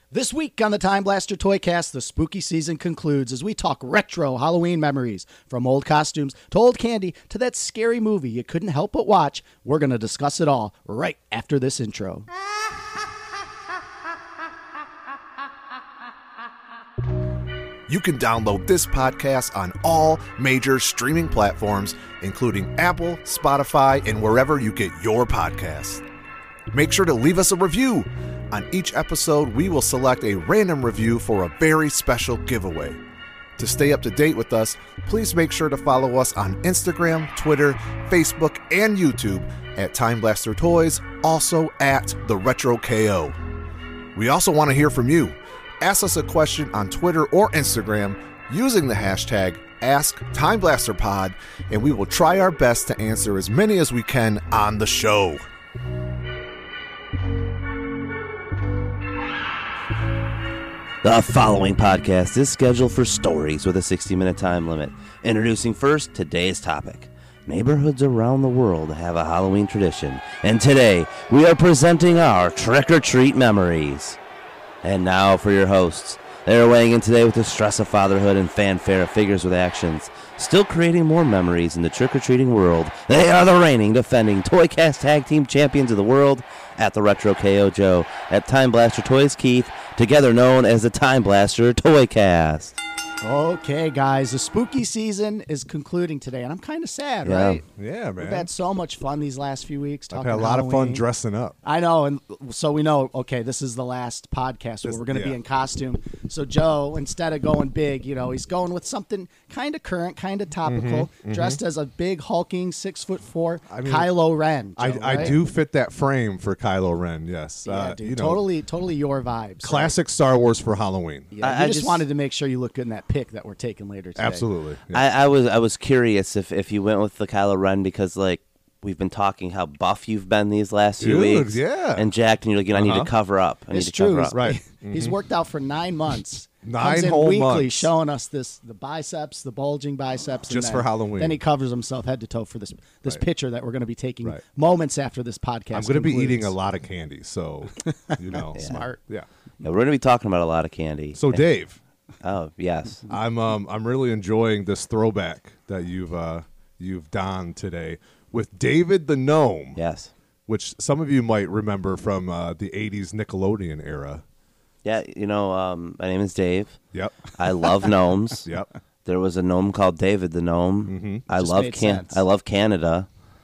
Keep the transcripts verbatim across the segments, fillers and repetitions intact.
This week on the Time Blaster Toycast, the spooky season concludes as we talk retro Halloween memories, from old costumes to old candy to that scary movie you couldn't help but watch. We're going to discuss it all right after this intro. You can download this podcast on all major streaming platforms, including Apple, Spotify, and wherever you get your podcasts. Make sure to leave us a review. On each episode, we will select a random review for a very special giveaway. To stay up to date with us, please make sure to follow us on Instagram, Twitter, Facebook, and YouTube at Time Blaster Toys, also at The Retro K O. We also want to hear from you. Ask us a question on Twitter or Instagram using the hashtag AskTimeBlasterPod, and we will try our best to answer as many as we can on the show. The following podcast is scheduled for stories with a sixty-minute time limit. Introducing first today's topic. Neighborhoods around the world have a Halloween tradition, and today we are presenting our trick-or-treat memories. And now for your hosts. They are weighing in today with the stress of fatherhood and fanfare of figures with actions, still creating more memories in the trick-or-treating world. They are the reigning, defending Toycast Tag Team Champions of the world at the Retro K O Joe, at Time Blaster Toys Keith, together known as the Time Blaster Toycast. Okay, guys, the spooky season is concluding today, and I'm kind of sad, Yeah. right? Yeah, man. We've had so much fun these last few weeks. I've Talking had a lot of fun Halloween. dressing up. I know, and so we know, okay, this is the last podcast where This- we're going to be yeah. in costume. So Joe, instead of going big, you know, he's going with something kind of current, kind of topical, dressed as a big, hulking, six foot four I mean, Kylo Ren. I, Joe, I right? do fit that frame for Kylo Ren, yes. Yeah, uh, dude, you know, totally, totally your vibes. classic Star Wars for Halloween. Right? Yeah, I- you I just, just- wanted to make sure you look good in that pic that we're taking later today. Absolutely. yeah. I, I was I was curious if, if you went with the Kylo Ren because, like, we've been talking how buff you've been these last few Dude, weeks. yeah. And jacked, and you're like, you know, I need Uh-huh. to cover up. I It's need to true. cover He's, up. Right. he's worked out for nine months. Nine Comes in whole weekly months. showing us this the biceps, the bulging biceps. and Just then- for Halloween. Then he covers himself head to toe for this this Right. picture that we're going to be taking Right. moments after this podcast. I'm going to be concludes. eating a lot of candy, so, you know. Smart. Yeah. Yeah, we're going to be talking about a lot of candy. So, Dave, Oh, yes. I'm um I'm really enjoying this throwback that you've uh you've donned today with David the Gnome, Yes. which some of you might remember from uh, the eighties Nickelodeon era. Yeah, you know, um, my name is Dave. Yep. I love gnomes. Yep. There was a gnome called David the Gnome. Mm-hmm. I Just love made can sense. I love Canada.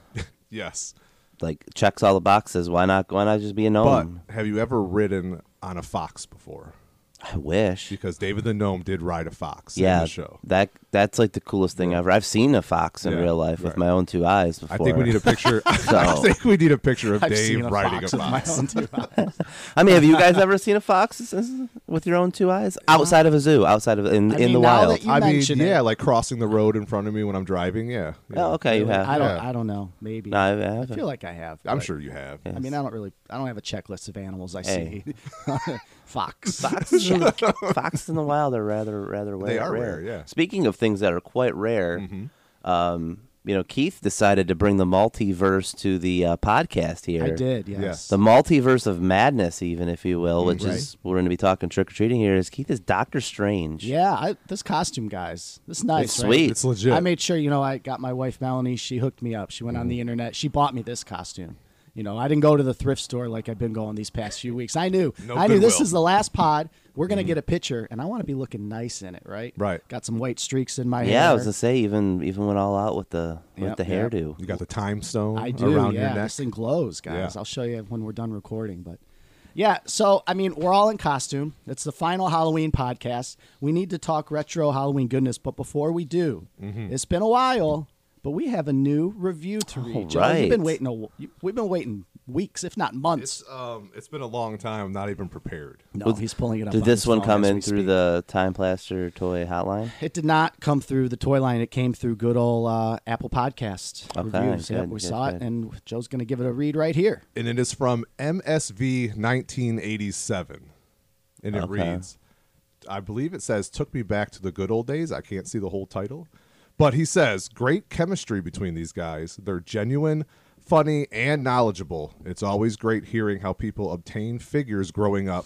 Yes. Like, checks all the boxes. Why not? Why not just be a gnome? But have you ever ridden on a fox before? I wish. Because David the Gnome did ride a fox in Yeah, the show. that that's like the coolest thing ever. I've seen a fox in Yeah, real life with right. my own two eyes before. I think we need a picture. I think we need a picture of I've seen Dave a riding fox a with my fox. own two eyes. I mean, have you guys ever seen a fox with your own two eyes outside of a zoo, outside of in, I in mean, the now wild? that you I mean, mention it- yeah, like crossing the road in front of me when I'm driving. Yeah. yeah. Oh, okay, you have. I don't. Yeah. I don't know. Maybe. No, I I haven't. feel like I have. I'm but- sure you have. Yeah. I mean, I don't really. I don't have a checklist of animals I Hey. see. Fox. Foxes, in the, foxes in the wild are rather rather rare. They are rare, yeah. Speaking of things that are quite rare, Mhm. um, you know, Keith decided to bring the multiverse to the uh, podcast here. I did. Yes. Yes. The multiverse of madness, even if you will, which Right. is we're going to be talking trick or treating here. Is Keith is Doctor Strange? Yeah. I, this costume, guys. This is nice. It's right? sweet. It's legit. I made sure, you know, I got my wife Melanie. She hooked me up. She went on the internet. She bought me this costume. You know, I didn't go to the thrift store like I've been going these past few weeks. I knew. No I knew this Goodwill. is the last pod. We're gonna get a picture, and I want to be looking nice in it, right? Right. Got some white streaks in my Yeah, hair. I was gonna say even even went all out with the with Yep, the yep. hairdo. You got the time stone I do. around yeah, your neck. this thing glows, guys. Yeah. I'll show you when we're done recording, but. Yeah, so, I mean, we're all in costume. It's the final Halloween podcast. We need to talk retro Halloween goodness, but before we do, Mm-hmm. it's been a while, but we have a new review to read. All Joe, you've been right. waiting. A, you- we've been waiting weeks, if not months. It's um, it's been a long time. I'm not even prepared. no, he's pulling it up. Did on this his one phone come as in we through speak. the Time Blaster toy hotline? It did not come through the toy line. It came through good old uh, Apple Podcast Okay, reviews. Yep, good, we good, saw good. it, and Joe's going to give it a read right here. And it is from M S V nineteen eighty-seven. And it Okay. reads, I believe it says, took me back to the good old days. I can't see the whole title. But he says, great chemistry between these guys. They're genuine, funny, and knowledgeable. It's always great hearing how people obtain figures growing up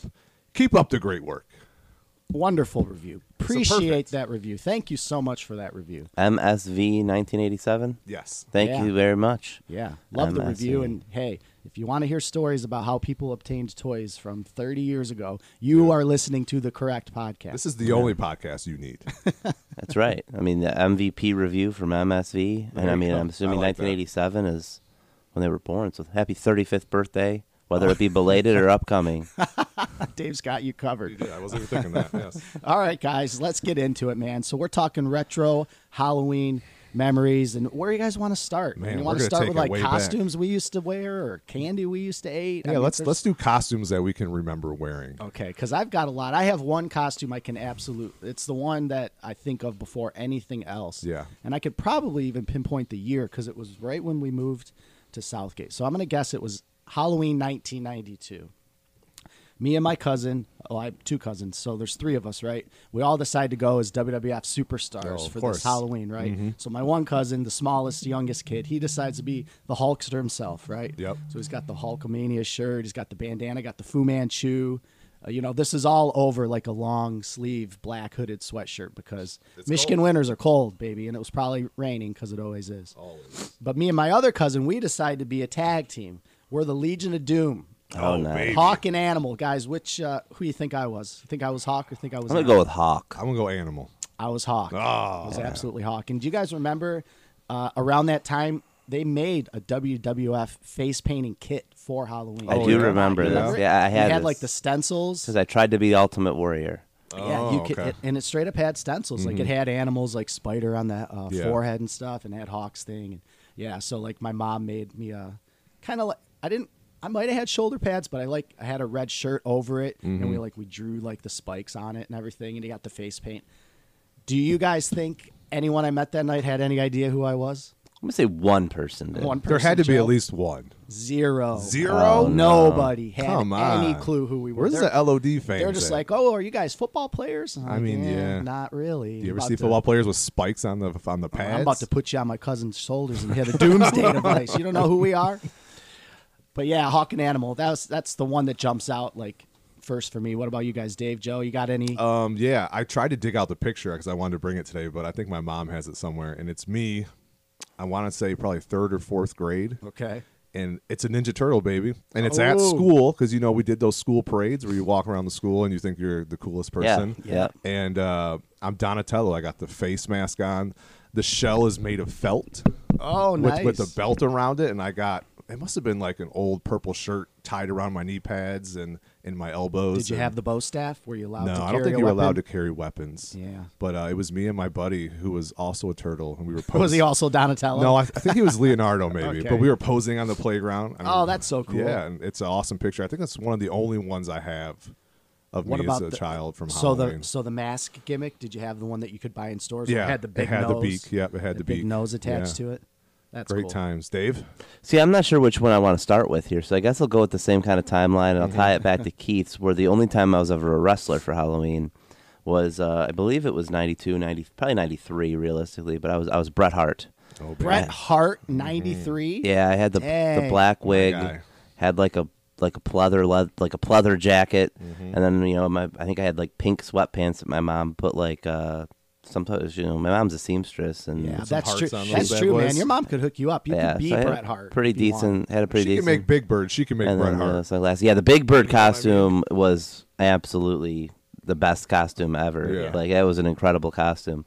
Keep up the great work. Wonderful review. Appreciate perfect. that review. Thank you so much for that review. M S V nineteen eighty-seven. Yes. Thank Yeah. you very much. Yeah, love the M S V. review. And hey, if you want to hear stories about how people obtained toys from thirty years ago, you are listening to the correct podcast. This is the only podcast you need. That's right. I mean, the M V P review from M S V, and There I you mean, go. I'm assuming I like that. nineteen eighty-seven is when they were born. So happy thirty-fifth birthday, whether it be belated or upcoming. Dave's got you covered. Yeah, I wasn't even thinking that. Yes. All right, guys, let's get into it, man. So we're talking retro Halloween memories, and where do you guys want to start? Man, you we're want to gonna start take with it like way back. costumes we used to wear or candy we used to eat? I Yeah, mean, let's there's- let's do costumes that we can remember wearing. Okay, because I've got a lot. I have one costume I can absolute. It's the one that I think of before anything else. Yeah. And I could probably even pinpoint the year because it was right when we moved to Southgate. So I'm going to guess it was Halloween nineteen ninety-two. Me and my cousin, oh, I have two cousins, so there's three of us, right? We all decided to go as W W F superstars Oh, of for course. this Halloween, right? Mm-hmm. So my one cousin, the smallest, youngest kid, he decides to be the Hulkster himself, right? Yep. So he's got the Hulkamania shirt, he's got the bandana, got the Fu Manchu. Uh, you know, this is all over like a long sleeve black hooded sweatshirt because It's Michigan cold. winters are cold, baby, and it was probably raining because it always is. Always. But me and my other cousin, we decided to be a tag team. We're the Legion of Doom. Oh, nice. baby. Hawk and Animal, guys. Which uh, who you think I was? Think I was Hawk or think I was? I'm gonna Animal? go with Hawk. I'm gonna go animal. I was Hawk. Oh. I was absolutely Hawk. And do you guys remember uh, around that time they made a W W F face painting kit for Halloween? I Oh, do yeah. remember Yeah. this. Yeah, I It had, had this, like the stencils. because I tried to be Ultimate Warrior. Yeah, you Oh, could, okay. it, and it straight up had stencils. Like it had animals like Spider on the uh, Yeah. forehead and stuff, and had Hawk's thing. And yeah, so like my mom made me a kind of like I didn't. I might have had shoulder pads, but I like I had a red shirt over it, and we like we drew like the spikes on it and everything, and you got the face paint. Do you guys think anyone I met that night had any idea who I was? I'm gonna say one person did. One person. There had to be Joe? at least one. zero. Zero? Oh, no. Nobody had Come any on. clue who we were. Where's They're- the L O D fans? They're just at? like, oh, are you guys football players? I'm I like, mean, yeah. not really. Do you ever About see to- football players with spikes on the on the Oh, pads? I'm about to put you on my cousin's shoulders and hit a doomsday device. You don't know who we are? But yeah, Hawk and Animal. That's that's the one that jumps out like first for me. What about you guys, Dave, Joe? You got any? Um, yeah, I tried to dig out the picture because I wanted to bring it today, but I think my mom has it somewhere, and it's me. I want to say probably third or fourth grade, okay. and it's a Ninja Turtle baby, and it's at Oh. school because you know we did those school parades where you walk around the school and you think you're the coolest person. Yeah, yeah. And uh, I'm Donatello. I got the face mask on. The shell is made of felt Oh, with, nice. with the belt around it, and I got. It must have been like an old purple shirt tied around my knee pads and in my elbows. Did you and- have the bow staff? Were you allowed No, to carry I don't think a you were weapon? allowed to carry weapons. Yeah. But uh, it was me and my buddy who was also a turtle, and we were posing. Was he also Donatello? No, I, I think he was Leonardo, maybe. Okay. But we were posing on the playground. I Oh, that's so cool. Yeah, and it's an awesome picture. I think that's one of the only ones I have of What me about as a the, child from so Halloween. the so the mask gimmick? Did you have the one that you could buy in stores? where Yeah, it had the big it had the nose. beak. Yep, it had the big beak. nose attached Yeah. to it. That's Great cool. times, Dave. See, I'm not sure which one I want to start with here, so I guess I'll go with the same kind of timeline, and I'll tie it back to Keith's, where the only time I was ever a wrestler for Halloween was, uh, I believe it was ninety-two, ninety, probably ninety-three, realistically, but I was I was Bret Hart. Oh, Bret baby. Hart, ninety-three. Yeah, I had the the Dang. black wig, guy. had like a like a pleather le- like a pleather jacket, Mm-hmm. and then you know my I think I had like pink sweatpants that my mom put like uh sometimes you know my mom's a seamstress and Yeah, some that's true. hearts on those That's bad true, man. boys. Your mom could hook you up. You yeah, could be so I had Bret a Hart. pretty if you decent want. had a pretty She can decent make Big Bird. She can make and Bret then, uh, Hart. sunglasses. Yeah, the Big Bird You know what I mean? costume was absolutely the best costume ever. Yeah. Like it was an incredible costume.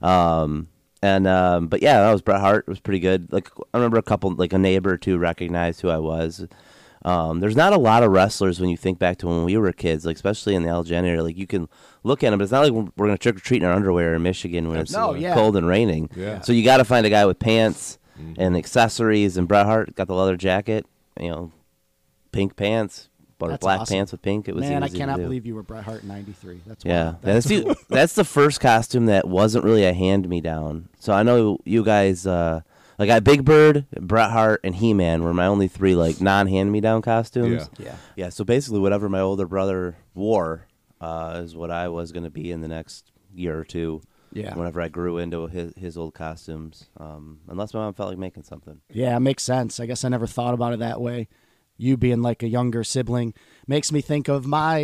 Um, and um, but yeah, that was Bret Hart. It was pretty good. Like I remember a couple, like a neighbor or two recognized who I was. Um, there's not a lot of wrestlers when you think back to when we were kids, like especially in the Elgin area. Like you can look at them, but it's not like we're, we're going to trick or treat in our underwear in Michigan when it's No, yeah. cold and raining. Yeah. So you got to find a guy with pants and accessories. And Bret Hart got the leather jacket, you know, pink pants, or That's black awesome. pants with pink. It was Man, I easy to cannot do. believe you were Bret Hart in ninety-three. That's Yeah, wild. that's the that's the first costume that wasn't really a hand me down. So I know you guys, uh, like I Big Bird, Bret Hart, and He Man were my only three like non hand me down costumes. Yeah. Yeah. yeah. So basically, whatever my older brother wore uh, is what I was going to be in the next year or two. Yeah. Whenever I grew into his his old costumes, um, unless my mom felt like making something. Yeah, it makes sense. I guess I never thought about it that way. You being like a younger sibling makes me think of my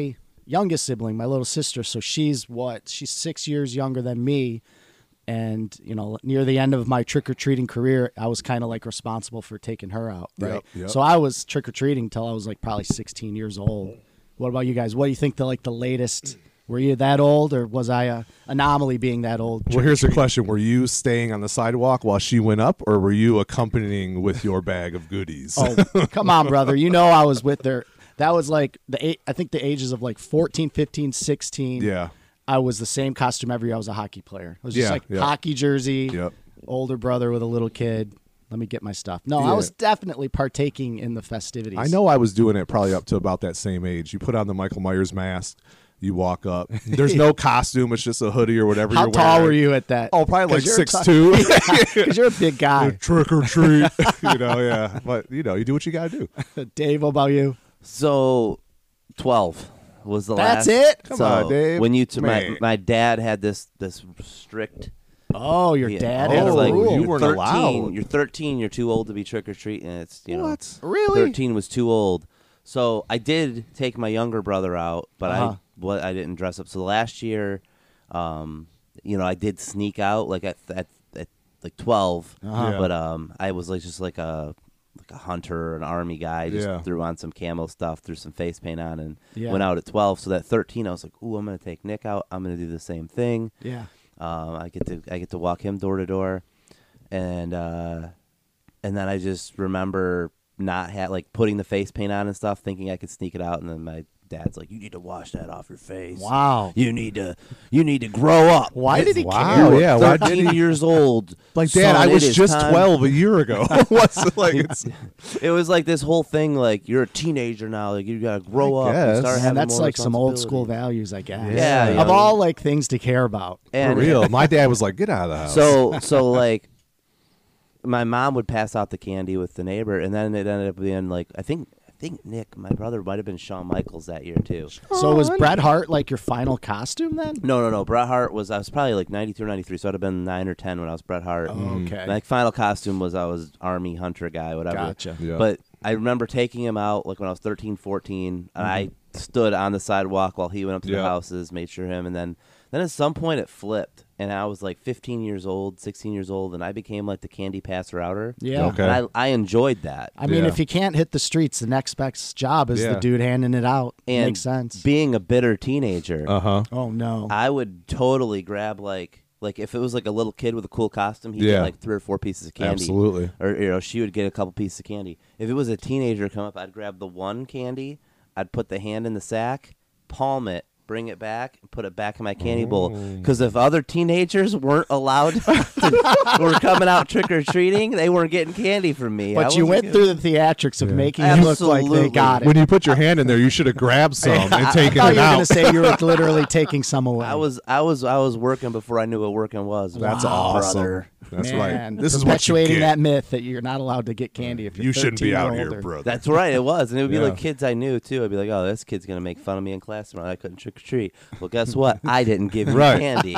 youngest sibling, my little sister. So she's what? She's six years younger than me. And, you know, near the end of my trick-or-treating career, I was kind of like responsible for taking her out, right? Yep, yep. So I was trick-or-treating until I was like probably sixteen years old. What about you guys? What do you think the like the latest? Were you that old, or was I a anomaly being that old? Well, here's the question. Were you staying on the sidewalk while she went up, or were you accompanying with your bag of goodies? Oh, come on, brother. You know I was with her. That was like, the eight, I think the ages of like fourteen, fifteen, sixteen. Yeah. I was the same costume every year. I was a hockey player. It was just Yeah, like yeah. hockey jersey, Yep. older brother with a little kid. Let me get my stuff. No, Yeah. I was definitely partaking in the festivities. I know I was doing it probably up to about that same age. You put on the Michael Myers mask, you walk up. There's no costume. It's just a hoodie or whatever How you're tall wearing. were you at that? Oh, probably like 'Cause you're six ta- two. Because you're a big guy. Trick or treat. you know, yeah. But, you know, you do what you got to do. Dave, what about you? So, twelve was the That's last. it? Come so on, Dave. When you to my Man. my dad had this this strict. Oh, your Yeah. dad Oh, had a it's like rule. you you're weren't thirteen, allowed. You're thirteen. You're too old to be trick or treating. It's you know What? Really? thirteen was too old. So I did take my younger brother out, but Uh-huh. I what I didn't dress up. So last year, um, you know, I did sneak out like at at, at like twelve, Uh-huh. Yeah. but um, I was like just like a like a hunter, an army guy. Just Yeah. threw on some camo stuff, threw some face paint on, and Yeah. went out at twelve. So that thirteen, I was like, ooh, I'm gonna take Nick out. I'm gonna do the same thing. Yeah. Um, I get to I get to walk him door to door, and uh, and then I just remember not ha- like putting the face paint on and stuff, thinking I could sneak it out, and then my dad's like, "You need to wash that off your face. Wow. You need to you need to grow up." Why did he Wow, care? yeah. Why did thirteen he? years old. Like, Dad, Son, I it was is just time." twelve a year ago. What's like? It's, It was like this whole thing, like you're a teenager now, like you gotta grow I up and guess. start Man, having that's more like some old school responsibility. values, I guess. Yeah, Yeah. Of yeah. all like things to care about. for And real. My dad was like, "Get out of the house." So so like my mom would pass out the candy with the neighbor, and then it ended up being like I think I think Nick, my brother, might have been Shawn Michaels that year too. So was Bret Hart like your final costume then? No, no, no. Bret Hart was I was probably like ninety-two or ninety-three, so I'd have been nine or ten when I was Bret Hart. Oh, okay. My final costume was I was Army Hunter guy, whatever. Gotcha. Yeah. But I remember taking him out like when I was thirteen, fourteen, and I stood on the sidewalk while he went up to Yeah. the houses, made sure him, and then then at some point it flipped, and I was like fifteen years old, sixteen years old, and I became like the candy passer outer. Yeah. Okay. And I I enjoyed that. I mean, Yeah. if you can't hit the streets, the next best job is Yeah. the dude handing it out. And Makes sense. being a bitter teenager, uh huh. Oh no. I would totally grab like like if it was like a little kid with a cool costume, he'd Yeah. get like three or four pieces of candy. Absolutely. Or you know, she would get a couple pieces of candy. If it was a teenager come up, I'd grab the one candy, I'd put the hand in the sack, palm it, bring it back, and put it back in my candy bowl. Because if other teenagers weren't allowed to, were coming out trick or treating, they weren't getting candy from me. I But you wasn't went good. through the theatrics of Yeah. making it look like they Absolutely. got it. When you put your hand in there, you should have grabbed some and I taken thought it you were out. going to say you were literally taking some away. I was I was I was working before I knew what working was. That's Wow. awesome. brother. That's Man, right. This is what you perpetuating get. that myth that you're not allowed to get candy if you're You shouldn't be thirteen out or here, older. brother. That's right, it was, and it would be Yeah. like kids I knew too. I'd be like, "Oh, this kid's gonna make fun of me in class tomorrow. I couldn't trick or treat." Well, guess what? I didn't give you Right. candy.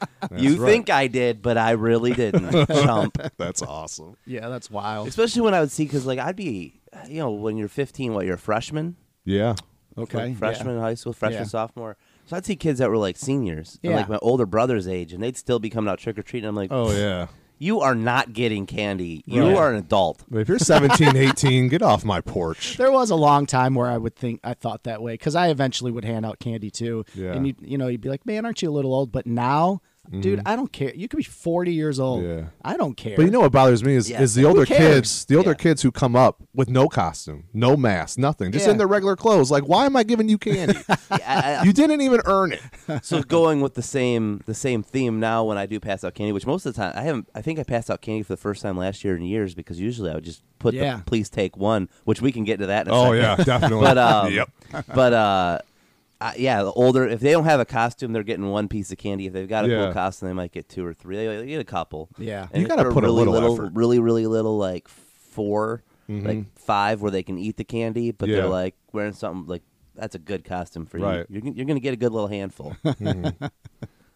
You right. think I did, but I really didn't. Chump. That's awesome. Yeah, that's wild. Especially when I would see, because like I'd be, you know, when you're fifteen, what you're a freshman, Yeah. Okay. Like, freshman in high school, freshman, Yeah. sophomore. So I'd see kids that were like seniors, and, Yeah. like my older brother's age, and they'd still be coming out trick or treating. I'm like, Oh yeah. you are not getting candy. You Right. are an adult. But if you're seventeen, eighteen, get off my porch. There was a long time where I would think I thought that way because I eventually would hand out candy too. Yeah. And you you know you'd be like, man, aren't you a little old? But now, dude, I don't care. You could be forty years old. Yeah. I don't care. But you know what bothers me is, Yeah. is the older cares? kids, the older Yeah. kids who come up with no costume, no mask, nothing, just Yeah. in their regular clothes. Like, why am I giving you candy? I- I- You didn't even earn it. So going with the same the same theme now when I do pass out candy, which most of the time I haven't. I think I passed out candy for the first time last year in years because usually I would just put Yeah. the please take one, which we can get to that. In a Oh second. yeah, definitely. But um, yep. but uh, uh, yeah, the older if they don't have a costume, they're getting one piece of candy. If they've got a Yeah. cool costume, they might get two or three. They they get a couple. Yeah. and You if gotta they're put a really little little, effort. really really little, like four, like five, where they can eat the candy, but Yeah. they're like wearing something like that's a good costume for you. Right. You're you're gonna get a good little handful.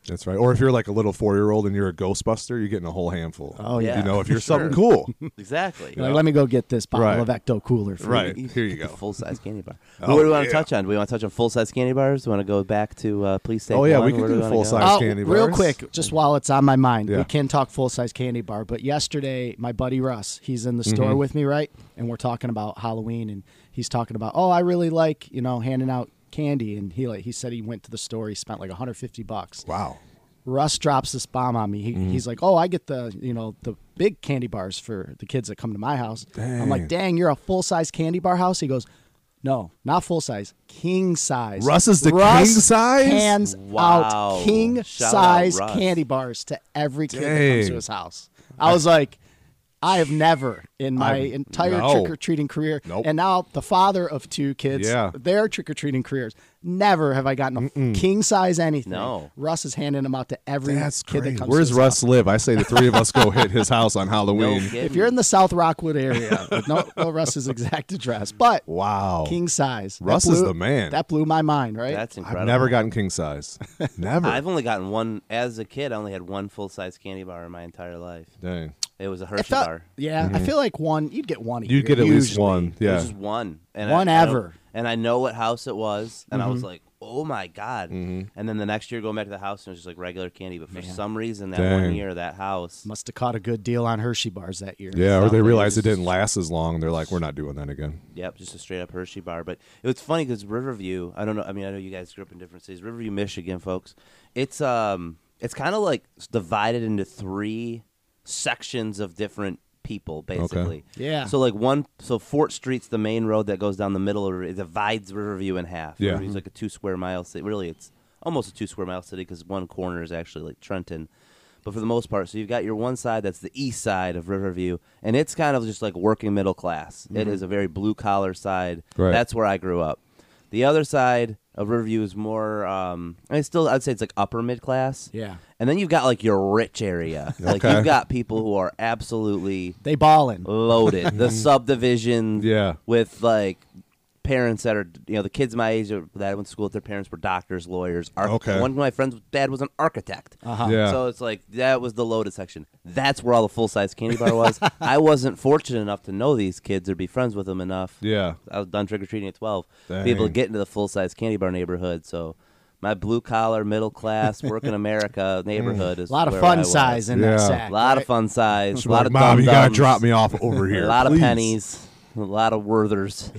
That's right. Or if you're like a little four-year-old and you're a Ghostbuster, you're getting a whole handful. Oh, yeah. You know, if you're Sure. something cool. Exactly. Like, let me go get this bottle Right. of Ecto Cooler for Right. you. Here you go. Full size candy bar. Oh, what do we want to yeah. touch on? Do we want to touch on full size candy bars? Do we want to go back to uh, please take Oh, yeah, one? we could Where do do wanna full go? size. Oh, candy real bars? quick, just while it's on my mind, Yeah. we can talk full size candy bar. But yesterday, my buddy Russ, he's in the Mm-hmm. store with me, right? And we're talking about Halloween, and he's talking about, oh, I really like you know handing out candy, and he like he said he went to the store, he spent like one hundred fifty bucks. Wow. Russ drops this bomb on me. He, Mm-hmm. He's like, "Oh, I get the you know the big candy bars for the kids that come to my house." I'm like, "Dang, you're a full size candy bar house?" He goes, "No, not full size, king size." Russ is the Russ king size? hands Wow. out king Shout size out Russ. candy bars to every kid that comes Dang. to his house. I was like, I have never in my I've- entire no. trick or treating career, Nope. and now the father of two kids, Yeah. their trick or treating careers, never have I gotten a king size anything. No. Russ is handing them out to every That's kid great. that comes Where's to his Russ house. live? I say the three of us go hit his house on No Halloween. kidding. If you're in the South Rockwood area, no, no Russ's exact address, but Wow. king size. That Russ is blew- the man. That blew my mind, right? That's incredible. I've never gotten king size. Never. I've only gotten one as a kid. I only had one full size candy bar in my entire life. Dang. It was a I Hershey felt- bar. yeah, I feel like one. You'd get one. A You year, get at least usually. one. It Yeah. was just one. And One I, I don't- ever. and I know what house it was, and I Mm-hmm. was like, "Oh my god!" And then the next year, going back to the house, and it was just like regular candy. But for some reason, that one Dang. year, that house, Must have caught a good deal on Hershey bars that year. Yeah, or they Something. realized It it was- didn't last as long. They're like, we're not doing that again. yep, just a straight up Hershey bar. But it was funny because Riverview. I don't know. I mean, I know you guys grew up in different cities. Riverview, Michigan, folks. It's um, it's kind of like divided into three sections of different people, basically. Yeah. So like one, so Fort Street's the main road that goes down the middle of it divides Riverview in half. Yeah. Riverview's like a two square mile city. Really, it's almost a two square mile city because one corner is actually like Trenton. But for the most part, so you've got your one side that's the east side of Riverview, and it's kind of just like working middle class. It is a very blue collar side. Right. That's where I grew up. The other side of Riverview is more, um, I mean, still, I'd say it's like upper mid class. Yeah. And then you've got like your rich area. Like Okay. you've got people who are absolutely They ballin'. loaded. The subdivision Yeah. with like parents that are, you know, the kids my age that I went to school with, their parents were doctors, lawyers. Arch- Okay. One of my friends' dad was an architect. Uh-huh. Yeah. So it's like that was the loaded section. That's where all the full size candy bar was. I wasn't fortunate enough to know these kids or be friends with them enough. Yeah. I was done trick or treating at twelve. Dang. Be able to get into the full size candy bar neighborhood. So my blue collar, middle class, working America neighborhood is A lot of where I fun was. size in Yeah. that sack. A lot right? of fun size. She's A lot like, of Mom, you gotta dum-dums, drop me off over here. A lot of please." pennies. A lot of Werthers.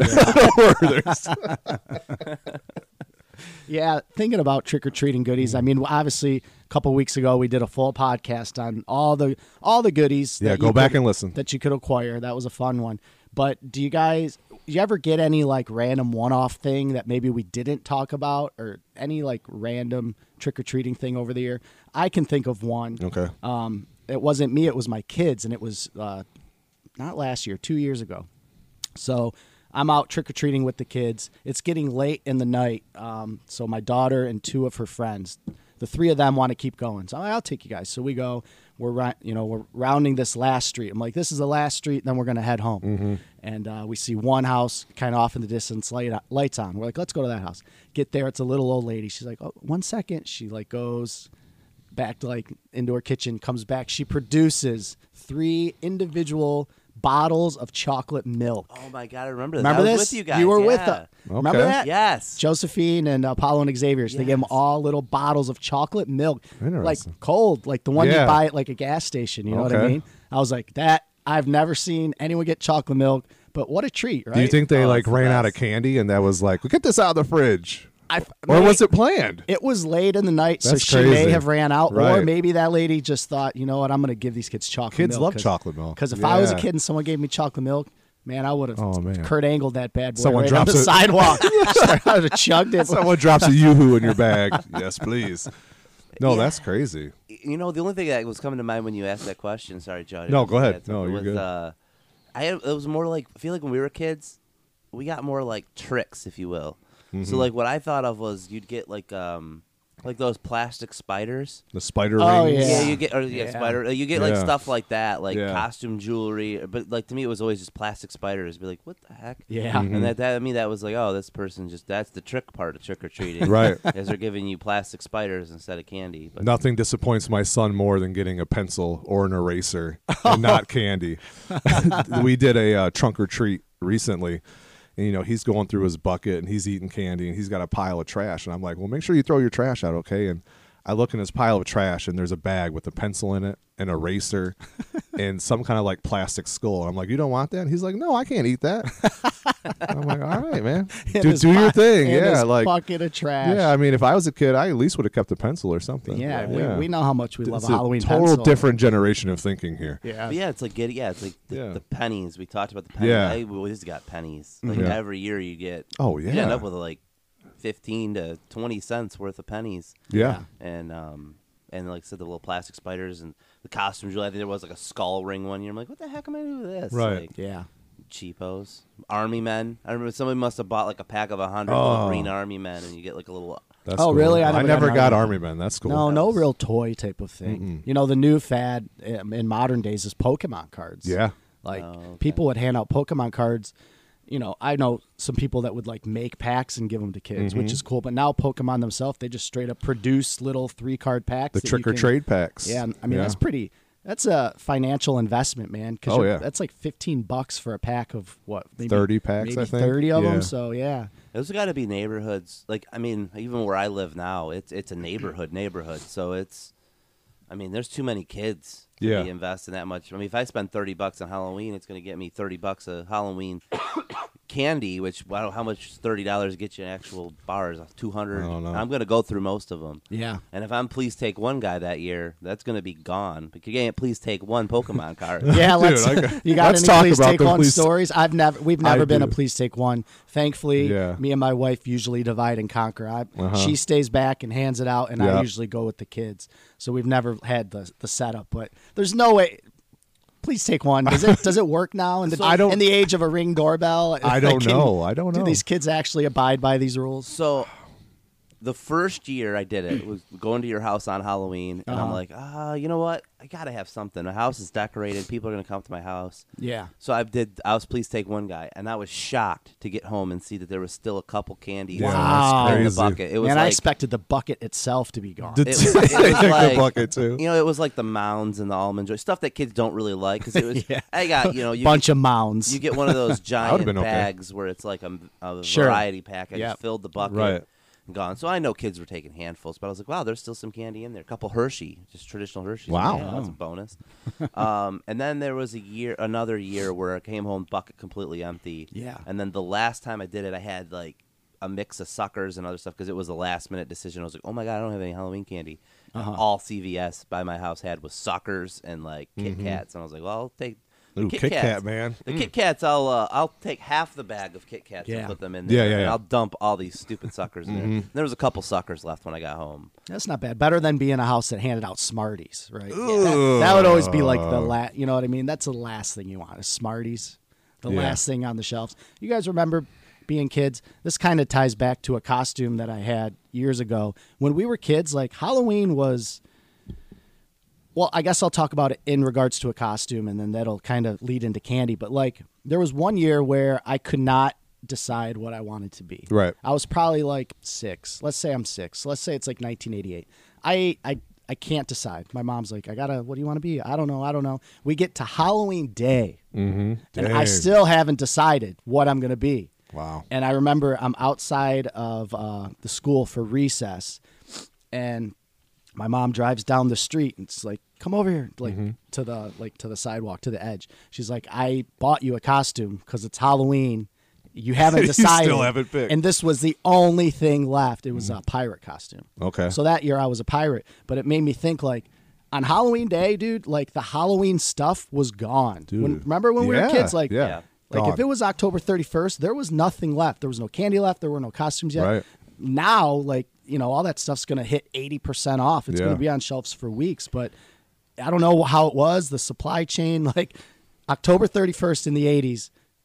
Yeah, thinking about trick or treating goodies. I mean, obviously, a couple weeks ago we did a full podcast on all the all the goodies. Yeah, that go you back could- and listen. That you could acquire. That was a fun one. But do you guys, you ever get any like random one-off thing that maybe we didn't talk about, or any like random trick or treating thing over the year? I can think of one. Okay. Um, it wasn't me; it was my kids, and it was uh, not last year, two years ago. So I'm out trick or treating with the kids. It's getting late in the night. Um, so my daughter and two of her friends, the three of them want to keep going. So I'm like, I'll take you guys. So we go. We're ri- you know we're rounding this last street. I'm like, this is the last street. Then we're gonna head home. Mm-hmm. And uh, we see one house kind of off in the distance, light lights on. We're like, let's go to that house. Get there. It's a little old lady. She's like, oh, one second. She like goes back to like into her kitchen. Comes back. She produces three individual bottles of chocolate milk. Oh my god, I remember this. Remember I was this? with you guys. You were yeah. with them. Remember Okay. that? Yes. Josephine and Apollo and Xavier. They gave them Yes. all little bottles of chocolate milk, like Interesting. cold, like the one Yeah. you buy at like a gas station. You know what I Okay. mean? I was like, that. I've never seen anyone get chocolate milk, but what a treat, right? Do you think they Oh, like it's the ran out of best. candy and that was like, well, get this out of the fridge? I, Or may- was it planned? It was late in the night, so That's she may crazy. have ran out, or Right. maybe that lady just thought, you know what, I'm going to give these kids chocolate Kids milk. love 'cause- chocolate milk. Because if I was a Yeah. kid and someone gave me chocolate milk, man, I would have Oh, man. Kurt angled that bad boy Someone right on drops the it- sidewalk. I would have chugged it. Someone drops a yoo-hoo in your bag. Yes, please. No, Yeah. that's crazy. You know, the only thing that was coming to mind when you asked that question, sorry, Johnny. No, go ahead. No, it you're was, good. Uh, I had, it was more like, I feel like when we were kids, we got more like tricks, if you will. Mm-hmm. So like what I thought of was you'd get like um like those plastic spiders. The spider Oh, rings. Yeah. Yeah, you get or yeah, Yeah. spider. You get like Yeah. stuff like that, like Yeah. costume jewelry. But like to me, it was always just plastic spiders. Be like, what the heck? Yeah. Mhm. And that, that I mean, that was like, oh, this person just that's the trick part of trick or treating, Right. Is they're giving you plastic spiders instead of candy. But Nothing disappoints my son more than getting a pencil or an eraser and not candy. We did a uh, trunk or treat recently. And, you know, he's going through his bucket and he's eating candy and he's got a pile of trash. And I'm like, well, make sure you throw your trash out, okay? And I look in his pile of trash and there's a bag with a pencil in it, an eraser, and some kind of like plastic skull. I'm like, you don't want that? And he's like, no, I can't eat that. I'm like, all right, man. In Do, his do your bu- thing. in Yeah, his like, bucket of trash. yeah, I mean, if I was a kid, I at least would have kept a pencil or something. Yeah, we, we know how much we love It's a Halloween total pencil. different generation of thinking here. Yeah. But yeah, it's like getting yeah, it's like the, Yeah. the pennies. We talked about the pennies. Yeah. I always got pennies. Like Yeah. every year you get. Oh, You end yeah. up with like fifteen to twenty cents worth of pennies. Yeah. And um and like I said, the little plastic spiders and the costume jewelry. I think there was like a skull ring one year. I'm like, what the heck am I doing with this? Right. Like, Yeah. cheapos. Army men. I remember somebody must have bought like a pack of a hundred Oh. little green army men, and you get like a little. That's Oh, cool. really? I I never never, got got an Army Men. That's cool. No, no real toy type of thing. Mm-mm. You know, the new fad um, in modern days is Pokemon cards. Yeah. Like Oh, okay. people would hand out Pokemon cards. You know, I know some people that would like make packs and give them to kids, which Mhm. is cool. But now Pokemon themselves, they just straight up produce little three card packs. The that you trick or can- trade packs. Yeah, I mean that's pretty. That's a financial investment, man. 'cause Oh, you're- yeah. that's like fifteen bucks for a pack of what? Maybe, thirty packs, maybe I think. thirty of Yeah. them. So yeah, There's got to be neighborhoods. Like I mean, even where I live now, it's it's a neighborhood neighborhood. So it's, I mean, there's too many kids to Yeah. be investing that much. I mean, if I spend thirty bucks on Halloween, it's going to get me thirty bucks of Halloween candy. Which wow, how much thirty dollars get you actual bars? Two hundred. I don't know. I'm going to go through most of them. yeah. And if I'm please take one guy that year, that's going to be gone. Because you can't please take one Pokemon card. Yeah, Dude, let's. I got- you got let's any talk please about take the one please- stories? I've never. We've I never been a do. please take one. Thankfully, Yeah. me and my wife usually divide and conquer. I, Uh-huh. She stays back and hands it out, and I Yeah. usually go with the kids. So we've never had the the setup. But there's no way. Please take one. Does it does it work now in the I don't- in the age of a Ring doorbell? I don't Can- know. I don't Do know. these kids actually abide by these rules? So, the first year I did it was going to your house on Halloween, and I'm Uh-huh. like, ah, you know what? I gotta have something. My house is decorated. People are gonna come to my house. Yeah. So I did. I was please take one guy, and I was shocked to get home and see that there was still a couple candies Yeah, Wow. that's in the crazy. bucket. It was Man, I like, expected the bucket itself to be gone. Did- it was, it I was think the like bucket too. you know, it was like the mounds and the almond joy stuff that kids don't really like because it was. Yeah. I got you know you Bunch of mounds. you get one of those giant been okay. bags where it's like a, a Sure. variety pack. I Yep. just filled the bucket Right. and gone. So I know kids were taking handfuls, but I was like, wow, there's still some candy in there. A couple Hershey, just traditional Hershey's. Wow. Yeah, that's a bonus. um, and then there was a year, another year where I came home bucket completely empty. Yeah. And then the last time I did it, I had like a mix of suckers and other stuff because it was a last minute decision. I was like, oh my god, I don't have any Halloween candy. Uh-huh. All C V S by my house had was suckers and like Kit Mm-hmm. Kats, and I was like, well, I'll take. the Ooh, Kit Kit Kats. Kat, man. The Kit Kats, I'll uh, I'll take half the bag of Kit Kats Yeah. and put them in Yeah, there. yeah, and yeah. I'll dump all these stupid suckers in Mm-hmm. there. There was a couple suckers left when I got home. That's not bad. Better than being in a house that handed out Smarties, right? That, that would always be like the last. You know what I mean? That's the last thing you want is Smarties. The Yeah. last thing on the shelves. You guys remember being kids? This kind of ties back to a costume that I had years ago when we were kids. Like Halloween was. Well, I guess I'll talk about it in regards to a costume, and then that'll kind of lead into candy. But like, there was one year where I could not decide what I wanted to be. Right. I was probably like six. Let's say I'm six. Let's say it's like nineteen eighty-eight. I I I can't decide. My mom's like, I gotta. What do you want to be? I don't know. I don't know. We get to Halloween Day, Mm-hmm. and I still haven't decided what I'm gonna be. Wow. And I remember I'm outside of uh, the school for recess, and my mom drives down the street and it's like, come over here, like Mm-hmm. to the like to the sidewalk, to the edge. She's like, I bought you a costume because it's Halloween. You haven't You decided. still haven't picked. And this was the only thing left. It was a pirate costume. Okay. So that year I was a pirate, but it made me think like on Halloween Day, dude, like the Halloween stuff was gone. Dude. When, remember when we were Yeah, kids? Like, yeah. Yeah. like Gone. if it was October thirty-first, there was nothing left. There was no candy left. There were no costumes yet. Right. Now, like, you know, all that stuff's going to hit eighty percent off. It's Yeah. going to be on shelves for weeks, but I don't know how it was, the supply chain. Like October thirty-first in the eighties,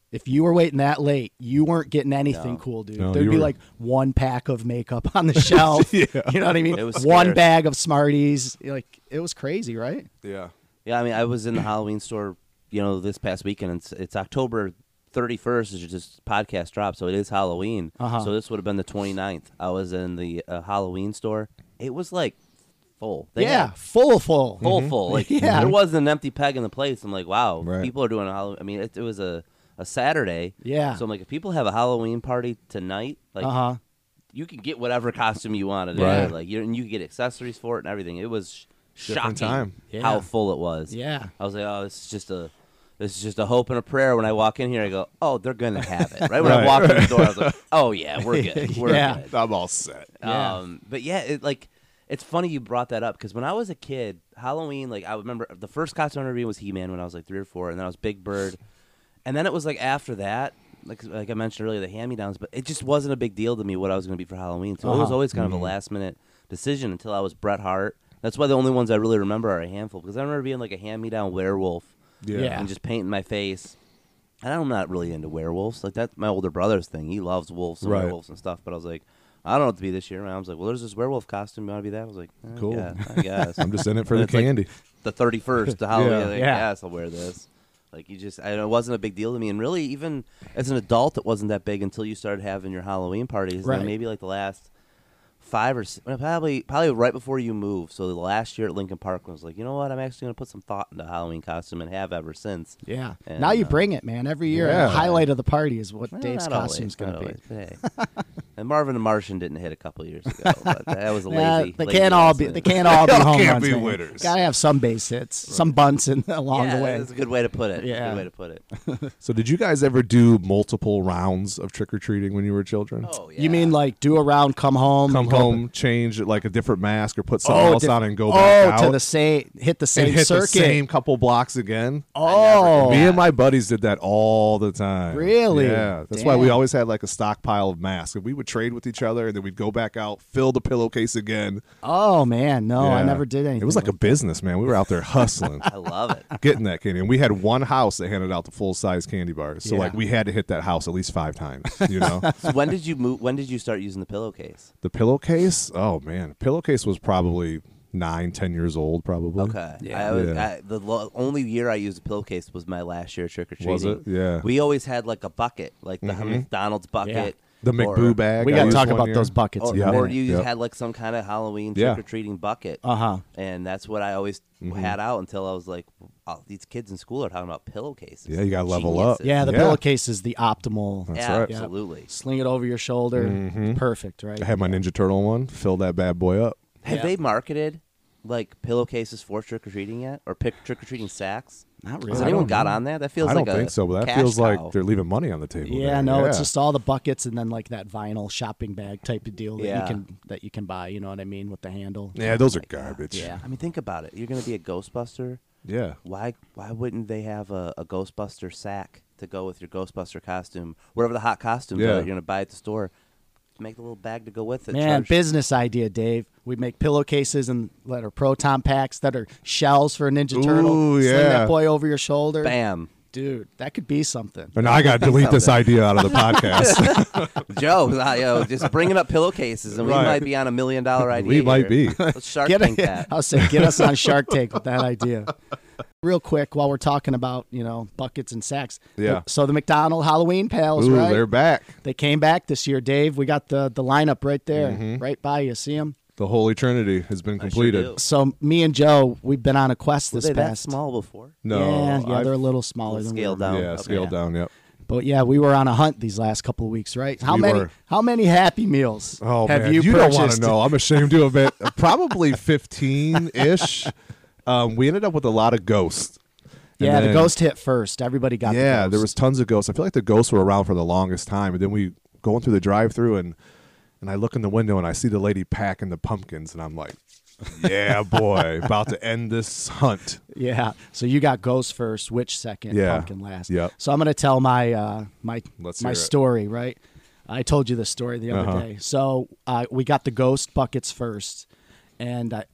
If you were waiting that late, you weren't getting anything No. cool, dude. No, There'd you be were- like one pack of makeup on the shelf. Yeah. You know what I mean? It was One scarce. bag of Smarties. Like, it was crazy, right? Yeah. Yeah, I mean, I was in the Halloween store, you know, this past weekend. And it's, it's October thirty-first, is just podcast drop, so it is Halloween. Uh-huh. So this would have been the twenty-ninth. I was in the uh, Halloween store. It was like full. They yeah, had full, full. full, full. Like Yeah. there wasn't an empty peg in the place. I'm like, wow, Right. people are doing a Halloween. I mean, it, it was a, a Saturday. Yeah. So I'm like, if people have a Halloween party tonight, like Uh huh. you can get whatever costume you wanted. Right. Like you and you can get accessories for it and everything. It was sh- Different shocking time. Yeah. how full it was. Yeah. I was like, oh, this is just a, this is just a hope and a prayer. When I walk in here, I go, oh, they're gonna have it. Right when I Right. walked in the door, I was like, oh yeah, we're good. We're Yeah. good. I'm all set. Yeah. Um, but yeah, it, like it's funny you brought that up because when I was a kid, Halloween, like I remember the first costume I remember being was He-Man when I was like three or four, and then I was Big Bird, and then it was like after that, like like I mentioned earlier, the hand-me-downs. But it just wasn't a big deal to me what I was going to be for Halloween. So it was Uh-huh. always kind of a last-minute decision until I was Bret Hart. That's why the only ones I really remember are a handful because I remember being like a hand-me-down werewolf Yeah. Yeah. and just painting my face. And I'm not really into werewolves. Like that's my older brother's thing. He loves wolves and Right. werewolves and stuff. But I was like, I don't know what to be this year. My mom's like, well, there's this werewolf costume. You want to be that? I was like, eh, Cool. Yeah, I guess. I'm just in it for And the it's like candy. the thirty-first, the Halloween. Yeah. Like, Yeah. Yes, I'll wear this. Like you just, I, it wasn't a big deal to me. And really, even as an adult, it wasn't that big until you started having your Halloween parties. Right. And maybe like the last five or six, well, probably probably right before you moved. So the last year at Lincoln Park I was like, you know what? I'm actually going to put some thought into Halloween costume and have ever since. Yeah. And, now you uh, bring it, man. Every year, Yeah. the highlight of the party is what Well, Dave's not costume's always, going to not be. always, but hey. And Marvin the Martian didn't hit a couple years ago, but that was a Yeah, lazy. they lazy can't all last be. minute. They can't all be They all home can't runs, be man. winners. Gotta have some base hits, some bunts in, along yeah, the way. That's a good way to put it. Yeah. Good way to put it. So did you guys ever do multiple rounds of trick-or-treating when you were children? Oh yeah. You mean like do a round, come home, Come go- home, change like a different mask or put something Oh, else diff- on and go oh, back out to the same, hit the same and hit circuit. the same couple blocks again? Oh, Me and my buddies did that all the time. Really? Yeah. That's why we Damn. always had like a stockpile of masks. And we would trade with each other and then we'd go back out, fill the pillowcase again. oh man, no, I Yeah. never did anything. It was like a business, man. We were out there hustling, I love it. getting that candy. And we had one house that handed out the full size candy bars. So Yeah. like we had to hit that house at least five times, you know? So when did you move? When did you start using the pillowcase? The pillowcase, oh man. Pillowcase was probably nine, ten years old, probably. Okay. Yeah. I was, Yeah. I, the lo- only year I used a pillowcase was my last year trick or treating. Was it? Yeah. We always had like a bucket, like the McDonald's bucket. The or- McBoo bag. we I got to used talk one about year. those buckets. Or, in a Yeah. or minute. you Yep. had like some kind of Halloween Yeah. trick or treating bucket. Uh huh. And that's what I always had out until I was like, oh, these kids in school are talking about pillowcases. Yeah, you gotta level up. Geniuses. Yeah, the Yeah. pillowcase is the optimal. That's Yeah, right. absolutely. Sling it over your shoulder. Mhm. Perfect, right? I had my Ninja Turtle one, fill that bad boy up. Have Yeah. they marketed like pillowcases for trick or treating yet, or pick trick or treating sacks? Not Has really. anyone don't got know. on that? That feels I like don't a think so, but that cash feels cow. like they're leaving money on the table. Yeah, there. no, it's Yeah. just all the buckets and then like that vinyl shopping bag type of deal that Yeah. you can that you can buy. You know what I mean with the handle. Yeah, those are my God. garbage. Yeah. I mean, think about it. You're going to be a Ghostbuster. Yeah. Why? Why wouldn't they have a, a Ghostbuster sack to go with your Ghostbuster costume? Whatever the hot costumes Yeah. are that you're going to buy at the store, make the little bag to go with it. Man, Charge- business idea, Dave. We make pillowcases and that are proton packs that are shells for a Ninja Turtle. Ooh, Sling yeah. that boy over your shoulder. Bam. Dude, that could be something. And I got to delete this idea out of the podcast. Joe, uh, yo, just bringing up pillowcases, and we Right. might be on a million dollar idea. we might here. be. Let's Shark Get Tank it, that. I'll say, get us on Shark Tank with that idea. Real quick, while we're talking about you know buckets and sacks. Yeah. So the McDonald Halloween pals, Ooh, right? they're back. They came back this year, Dave. We got the the lineup right there, Mm-hmm. right by you. See them? The Holy Trinity has been I sure completed. do. So me and Joe, we've been on a quest Were this they that past. small before? No, yeah, yeah, I've- they're a little smaller Little than scale we were. down. yeah, Okay. scaled down. Yep. But yeah, we were on a hunt these last couple of weeks, right? How We many? were. How many Happy Meals Oh have man, you, you purchased? don't want to know. I'm ashamed to admit. Probably fifteen ish. Um, we ended up with a lot of ghosts. And Yeah, the then- ghost hit first. Everybody got. the Yeah, ghost. there was tons of ghosts. I feel like the ghosts were around for the longest time, and then we going through the drive-through, and and I look in the window and I see the lady packing the pumpkins, and I'm like, yeah, boy, about to end this hunt. Yeah. So you got ghost first, witch second, Yeah. pumpkin last. Yep. So I'm gonna tell my uh, my Let's my hear it. story, right? I told you this story the other Uh-huh. day. So uh, we got the ghost buckets first, and I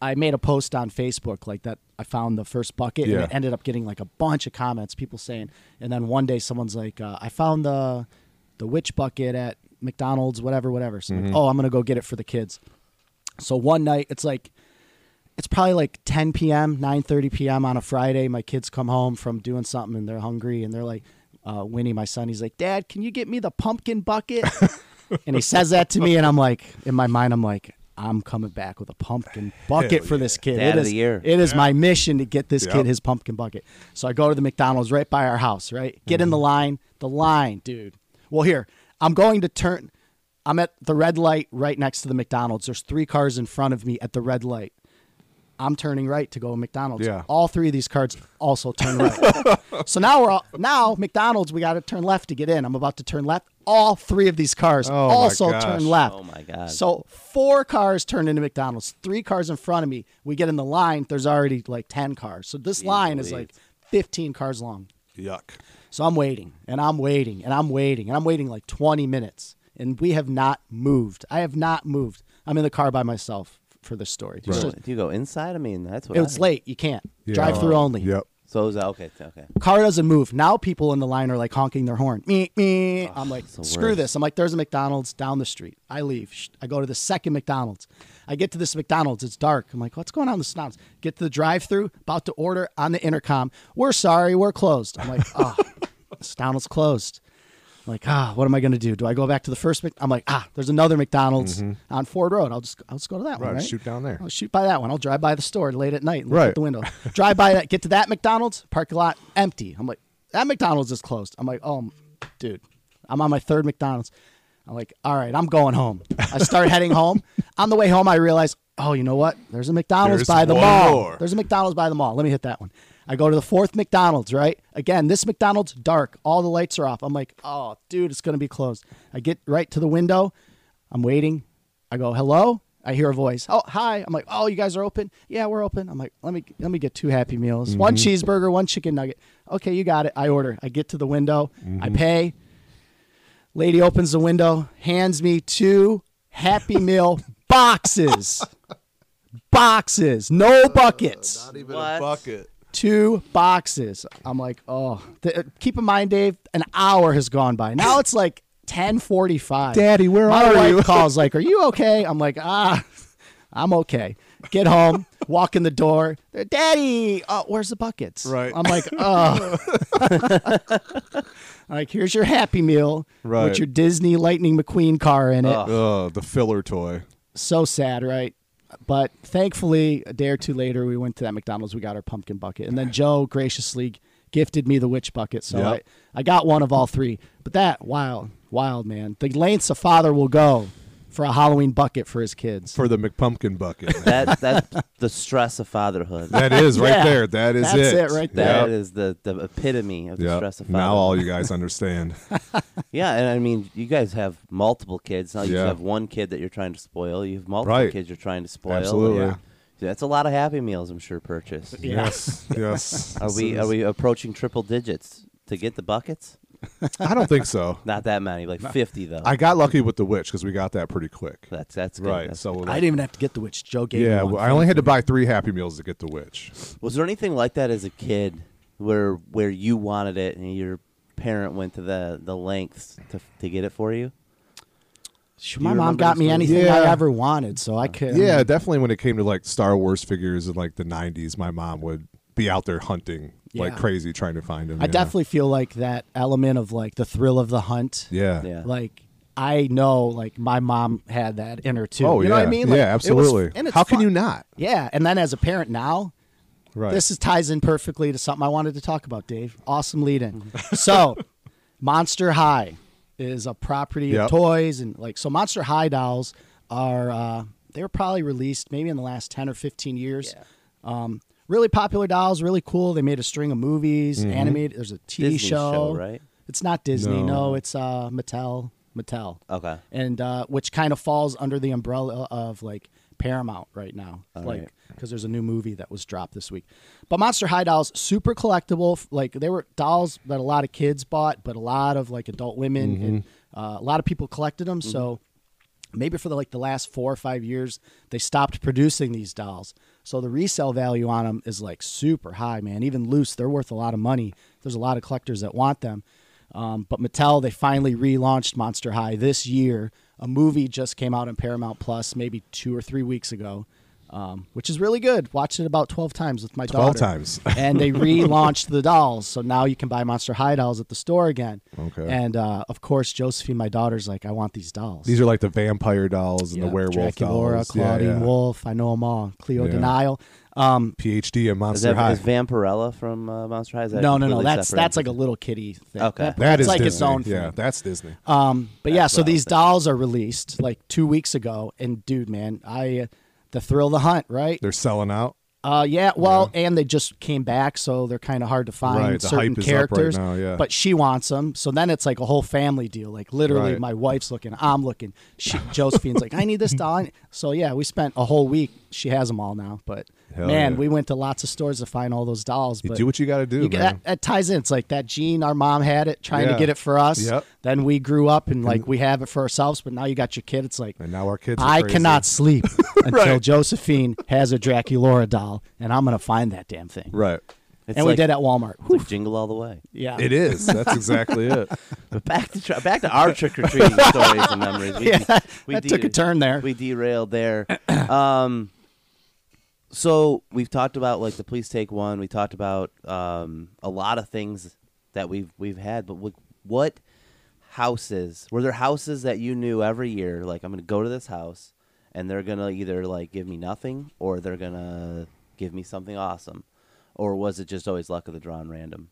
I made a post on Facebook like that. I found the first bucket, Yeah. and it ended up getting like a bunch of comments, people saying. And then one day, someone's like, uh, "I found the the witch bucket at McDonald's, whatever, whatever." So I'm like, oh, I'm gonna go get it for the kids. So one night, it's like, it's probably like ten p.m., nine thirty p.m. on a Friday. My kids come home from doing something, and they're hungry, and they're like, uh, Winnie, my son, he's like, "Dad, can you get me the pumpkin bucket?" And he says that to me, and I'm like, in my mind, I'm like, I'm coming back with a pumpkin bucket Hell for this kid. Dad It of is, the year. it is my mission to get this Yep. kid his pumpkin bucket. So I go to the McDonald's right by our house, right? Get in the line. The line, dude. Well, here, I'm going to turn. I'm at the red light right next to the McDonald's. There's three cars in front of me at the red light. I'm turning right to go to McDonald's. Yeah. All three of these cars also turn right. So now we're all, now McDonald's, we got to turn left to get in. I'm about to turn left. All three of these cars Oh, my also gosh. turn left. Oh, my God. So four cars turn into McDonald's. Three cars in front of me. We get in the line. There's already like ten cars. So this Jeez line is Louise. like fifteen cars long. Yuck. So I'm waiting and I'm waiting and I'm waiting and I'm waiting like twenty minutes. And we have not moved. I have not moved. I'm in the car by myself for this story. It's So, just- do you go inside? I mean, that's what it I was late. You can't. Yeah. Drive through only. Yep. So is that okay? Okay. Car doesn't move. Now people in the line are like honking their horn. Me, me. I'm like, the screw worst. this. I'm like, there's a McDonald's down the street. I leave. Sh- I go to the second McDonald's. I get to this McDonald's. It's dark. I'm like, what's going on in this McDonald's? Get to the drive-through, about to order on the intercom. We're sorry, we're closed. I'm like, oh, this McDonald's closed. I'm like, ah, what am I going to do? Do I go back to the first Mc- I'm like, ah, there's another McDonald's on Ford Road. I'll just I'll just go to that one, Right, right? shoot down there. I'll shoot by that one. I'll drive by the store late at night and look Right. out the window. Drive by that, get to that McDonald's, parking lot empty. I'm like, that McDonald's is closed. I'm like, oh, dude, I'm on my third McDonald's. I'm like, all right, I'm going home. I start heading home. On the way home, I realize, oh, you know what? There's a McDonald's There's by the one mall. more. There's a McDonald's by the mall. Let me hit that one. I go to the fourth McDonald's, right? Again, this McDonald's dark. All the lights are off. I'm like, oh, dude, it's going to be closed. I get right to the window. I'm waiting. I go, hello? I hear a voice. Oh, hi. I'm like, oh, you guys are open? Yeah, we're open. I'm like, let me let me get two Happy Meals. One cheeseburger, one chicken nugget. Okay, you got it. I order. I get to the window. I pay. Lady opens the window, hands me two Happy Meal boxes. Boxes. No buckets. Not even What? a bucket. Two boxes. I'm like, oh. Th- keep in mind, Dave, an hour has gone by. Now it's like ten forty-five. Daddy, where My are wife you? calls like, are you okay? I'm like, ah, I'm okay. Get home, walk in the door. Daddy, oh, where's the buckets? Right. I'm like, oh. Like, here's your Happy Meal Right. with your Disney Lightning McQueen car in it. Ugh. Oh, the filler toy. So sad, right? But thankfully, a day or two later, we went to that McDonald's. We got our pumpkin bucket. And then Joe graciously gifted me the witch bucket. So Yep. I, I got one of all three. But that, wild, wild, man. The lengths a father will go for a Halloween bucket for his kids. For the McPumpkin bucket. That that's the stress of fatherhood. That is right Yeah. there. That is That's it. it right there. That Yep. is the, the epitome of the Yep. stress of fatherhood. Now all you guys understand. Yeah, and I mean, you guys have multiple kids. Now you Yeah. just have one kid that you're trying to spoil. You have multiple Right. kids you're trying to spoil. Absolutely. Yeah. That's a lot of Happy Meals, I'm sure, purchased. Yes. Yes. Are we are we approaching triple digits to get the buckets? I don't think so. Not that many, like fifty though. I got lucky with the witch because we got that pretty quick. that's that's good. Right. That's So good. I didn't even have to get the witch. Joe gave yeah, me one. well, I only had to buy three Happy Meals to get the witch. Was there anything like that as a kid, where where you wanted it and your parent went to the the lengths to to get it for you? Sh- Do My you mom remember got this me one? anything Yeah. I ever wanted, so I could. Yeah, definitely when it came to like Star Wars figures in like the nineties, my mom would be out there hunting like Yeah. crazy trying to find them. I definitely feel like that element of like the thrill of the hunt. Yeah. Yeah. Like I know, like my mom had that in her too. Oh, you yeah. know what I mean? Like, yeah, it was- absolutely. and it's How can fun. you not? Yeah, and then as a parent now, Right. this is, ties in perfectly to something I wanted to talk about, Dave. Awesome lead in. So, Monster High is a property Yep. of toys and like so. Monster High dolls are uh, they were probably released maybe in the last ten or fifteen years. Yeah. Um, really popular dolls, really cool. They made a string of movies, Mm-hmm. animated. There's a T V Disney show, right? It's not Disney. No, No. it's uh, Mattel. Mattel. Okay. And uh, which kind of falls under the umbrella of like Paramount right now, All like right. because there's a new movie that was dropped this week. But Monster High dolls, super collectible. f- Like they were dolls that a lot of kids bought, but a lot of like adult women and uh, a lot of people collected them. So maybe for the, like the last four or five years, they stopped producing these dolls. So the resale value on them is like super high, man. Even loose, they're worth a lot of money. There's a lot of collectors that want them. Um, but Mattel, they finally relaunched Monster High this year. A movie just came out on Paramount Plus maybe two or three weeks ago, um, which is really good. Watched it about twelve times with my twelve daughter. times. And they relaunched the dolls. So now you can buy Monster High dolls at the store again. Okay. And, uh, of course, Josephine, my daughter's like, I want these dolls. These are like the vampire dolls and Yeah, the werewolf Dracula, dolls. Claudine yeah, yeah. Wolf. I know them all. Cleo Yeah. Denial. Um, PhD and Is Monster that High. is Vampirella from uh, Monster High? Is that no, no, no. completely That's separate that's like a entity? little kitty thing. Okay. That, that that's is like Disney. its own thing. Yeah, that's Disney. Um, but yeah, That's so what I was these thinking. dolls are released like two weeks ago, and dude, man, I uh, the thrill of the hunt, right? They're selling out. Uh, yeah, well, and they just came back, so they're kind of hard to find Right, the certain hype is up right characters. now, yeah. But she wants them, so then it's like a whole family deal. Like literally, Right. my wife's looking, I'm looking. She, Josephine's like, I need this doll. So yeah, we spent a whole week. She has them all now, but Hell man, yeah. we went to lots of stores to find all those dolls. You but do what you got to do, you man. get, that, that ties in. It's like that gene our mom had it, trying Yeah. to get it for us. Yep. Then we grew up and like we have it for ourselves. But now you got your kid. It's like And now our kids are I crazy. cannot sleep until Right. Josephine has a Draculaura doll, and I'm gonna find that damn thing. Right. It's and like, we did at Walmart. It's like Jingle All the Way. Yeah, It is. That's exactly it. But back to tr- back to our trick or treating stories and memories. We, Yeah, that, we that de- took a turn there. We derailed there. Um, so we've talked about like the Please Take One. We talked about um, a lot of things that we've we've had. But what, what houses were there? Houses that you knew every year? Like I'm going to go to this house, and they're gonna either like give me nothing, or they're gonna give me something awesome, or was it just always luck of the draw and random?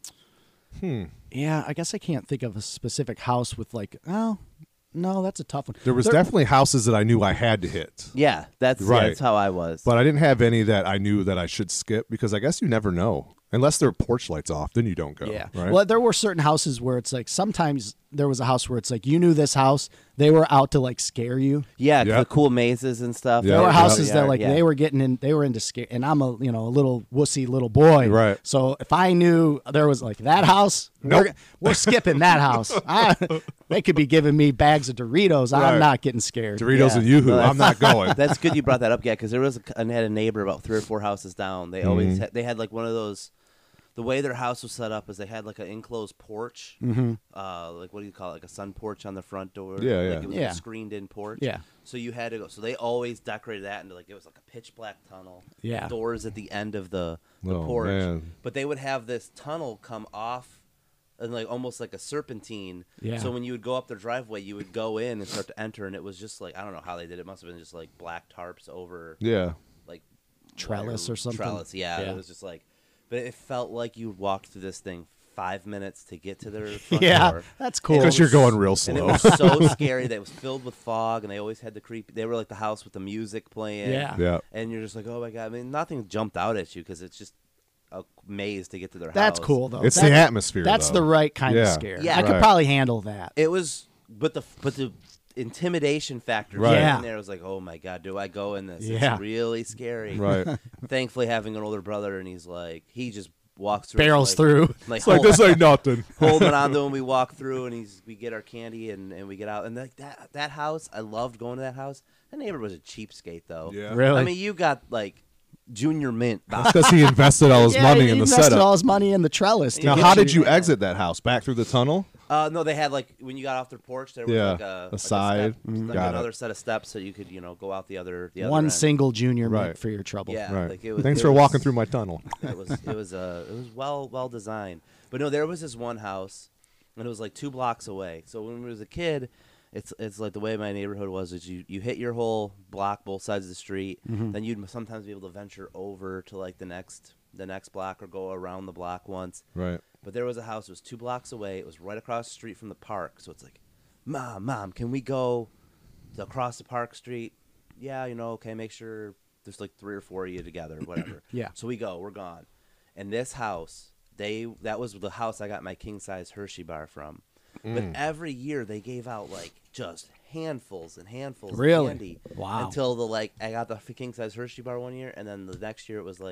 Yeah, I guess I can't think of a specific house with like. Oh, no, that's a tough one. There was There- definitely houses that I knew I had to hit. Yeah, that's Right. that's how I was. But I didn't have any that I knew that I should skip because I guess you never know. Unless their porch lights off, then you don't go. Yeah. Right? Well, there were certain houses where it's like sometimes there was a house where it's like you knew this house, they were out to like scare you. Yeah, 'cause Yeah. the cool mazes and stuff. Yeah, There were yeah. houses Yeah, that like yeah. they were getting in, they were into scare, and I'm a you know a little wussy little boy, Right. So if I knew there was like that house, Nope. we're, we're skipping that house. I, they could be giving me bags of Doritos. Right. I'm not getting scared. Doritos Yeah. and Yoo-Hoo. No, that's- I'm not going. That's good you brought that up, yeah, because there was a, I had a neighbor about three or four houses down. They Mm-hmm. always had, they had like one of those. The way their house was set up is they had like an enclosed porch, mm-hmm. uh, like what do you call it, like a sun porch on the front door. Yeah, like yeah. It was Yeah. a screened-in porch. Yeah. So you had to go. So they always decorated that into like it was like a pitch black tunnel. Yeah. Doors at the end of the, the Oh, porch. man. But they would have this tunnel come off. And like almost like a serpentine. Yeah. So when you would go up their driveway, you would go in and start to enter, and it was just like I don't know how they did it. It must have been just like black tarps over Yeah. like Trellis wire- or something? Trellis, yeah, Yeah. It was just like, but it felt like you walked through this thing five minutes to get to their front Yeah, door. that's cool. Because you're going real And it slow. was so scary that it was filled with fog, and they always had the creep. They were like the house with the music playing. Yeah. Yeah. And you're just like, oh my god. I mean, nothing jumped out at you because it's just a maze to get to their That's house. cool though. It's That- the atmosphere. That's though. the right kind of Yeah. scare. Yeah. I could Right. probably handle that. It was, but the but the intimidation factor Right. Yeah. in there was like, oh my god, do I go in this? Yeah. It's really scary. Right. Thankfully, having an older brother, and he's like, he just walks through, Barrels like, through. like, It's like, hold- this ain't nothing. holding on to him. We walk through, and he's we get our candy, and, and we get out. And like that that house, I loved going to that house. That neighbor was a cheapskate, though. Yeah. Really? I mean, you got like junior mint. That's because he invested all his yeah, money he in the invested setup. all his money in the trellis. to Now, get how did you Yeah. exit that house? Back through the tunnel? Uh, no, they had like when you got off their porch, there was Yeah, like a, a like side. step, Mhm. like Got it. another set of steps, so you could you know go out the other the other one end. single junior mint Right. for your trouble? Yeah, Right. like it was, Thanks it for was- walking through my tunnel. It was it was uh it was well well designed. But no, there was this one house, and it was like two blocks away. So when we was a kid, it's it's like the way my neighborhood was is you, you hit your whole block both sides of the street, Mm-hmm. then you'd sometimes be able to venture over to like the next the next block or go around the block once. Right. But there was a house that was two blocks away. It was right across the street from the park. So it's like, Mom, Mom, can we go to across the park street? Yeah, you know, okay, make sure there's like three or four of you together, whatever. Yeah. So we go, we're gone. And this house, they that was the house I got my king size Hershey bar from. But every year they gave out like just handfuls and handfuls Really? of candy. Wow. Until the like I got the king size Hershey bar one year, and then the next year it was like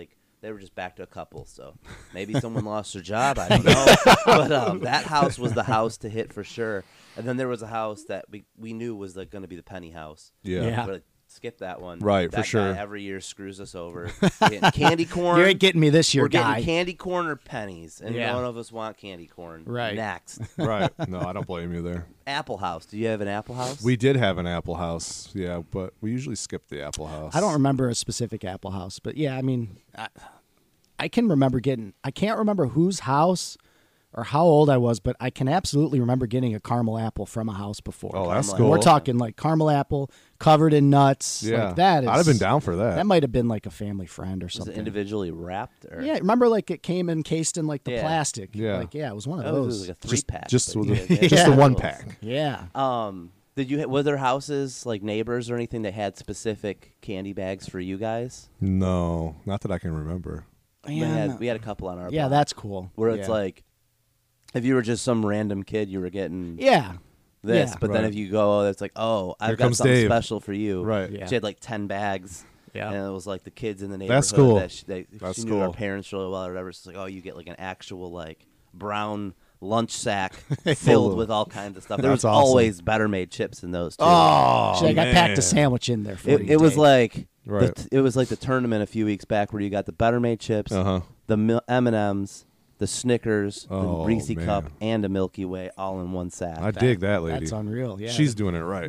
they were just back to a couple. So maybe someone lost their job. I don't know. But um, that house was the house to hit for sure. And then there was a house that we we knew was like going to be the penny house. Yeah. Yeah. But skip that one. Right, that for sure. guy every year screws us over. Getting candy corn. You ain't getting me this year, We're guy. getting candy corn or pennies, and Yeah. none of us want candy corn. Right. Next, Right. No, I don't blame you there. Apple House. Do you have an Apple House? We did have an Apple House, yeah, but we usually skip the Apple House. I don't remember a specific Apple House, but yeah, I mean, I, I can remember getting. I can't remember whose house or how old I was, but I can absolutely remember getting a caramel apple from a house before. Oh, that's Caramel cool. We're talking like caramel apple covered in nuts. Yeah, like that is, I'd have been down for that. That might have been like a family friend or Was something. it individually wrapped? Or? Yeah, remember like it came encased in like the Yeah. plastic. Yeah. Like yeah, it was one of That was, those. it was like a three pack. just but with yeah, the, yeah, just the Yeah. one pack. yeah. Um, did you? Were there houses like neighbors or anything that had specific candy bags for you guys? No, not that I can remember. We Man. had we had a couple on our Yeah, block that's cool. where it's Yeah. like, if you were just some random kid, you were getting yeah. this, Yeah. but then Right. if you go, it's like, oh, I've Here got comes something Dave. special for you. Right. Yeah. She had like ten bags. Yeah. And it was like the kids in the neighborhood. That's cool. That she, they, That's she knew our cool. parents really well or whatever. So it's like, oh, you get like an actual like brown lunch sack Full filled of- with all kinds of stuff. There That's was awesome. always Better Made chips in those too. Oh, She's like, I packed man. a sandwich in there for it, you. it was Dave. like Right. the, it was like the tournament a few weeks back where you got the Better Made chips, Uh-huh. the Mil- M and M's, the Snickers, Oh, the Reese man. Cup, and a Milky Way all in one sack. I dig that lady. That's unreal. Yeah. She's doing it right.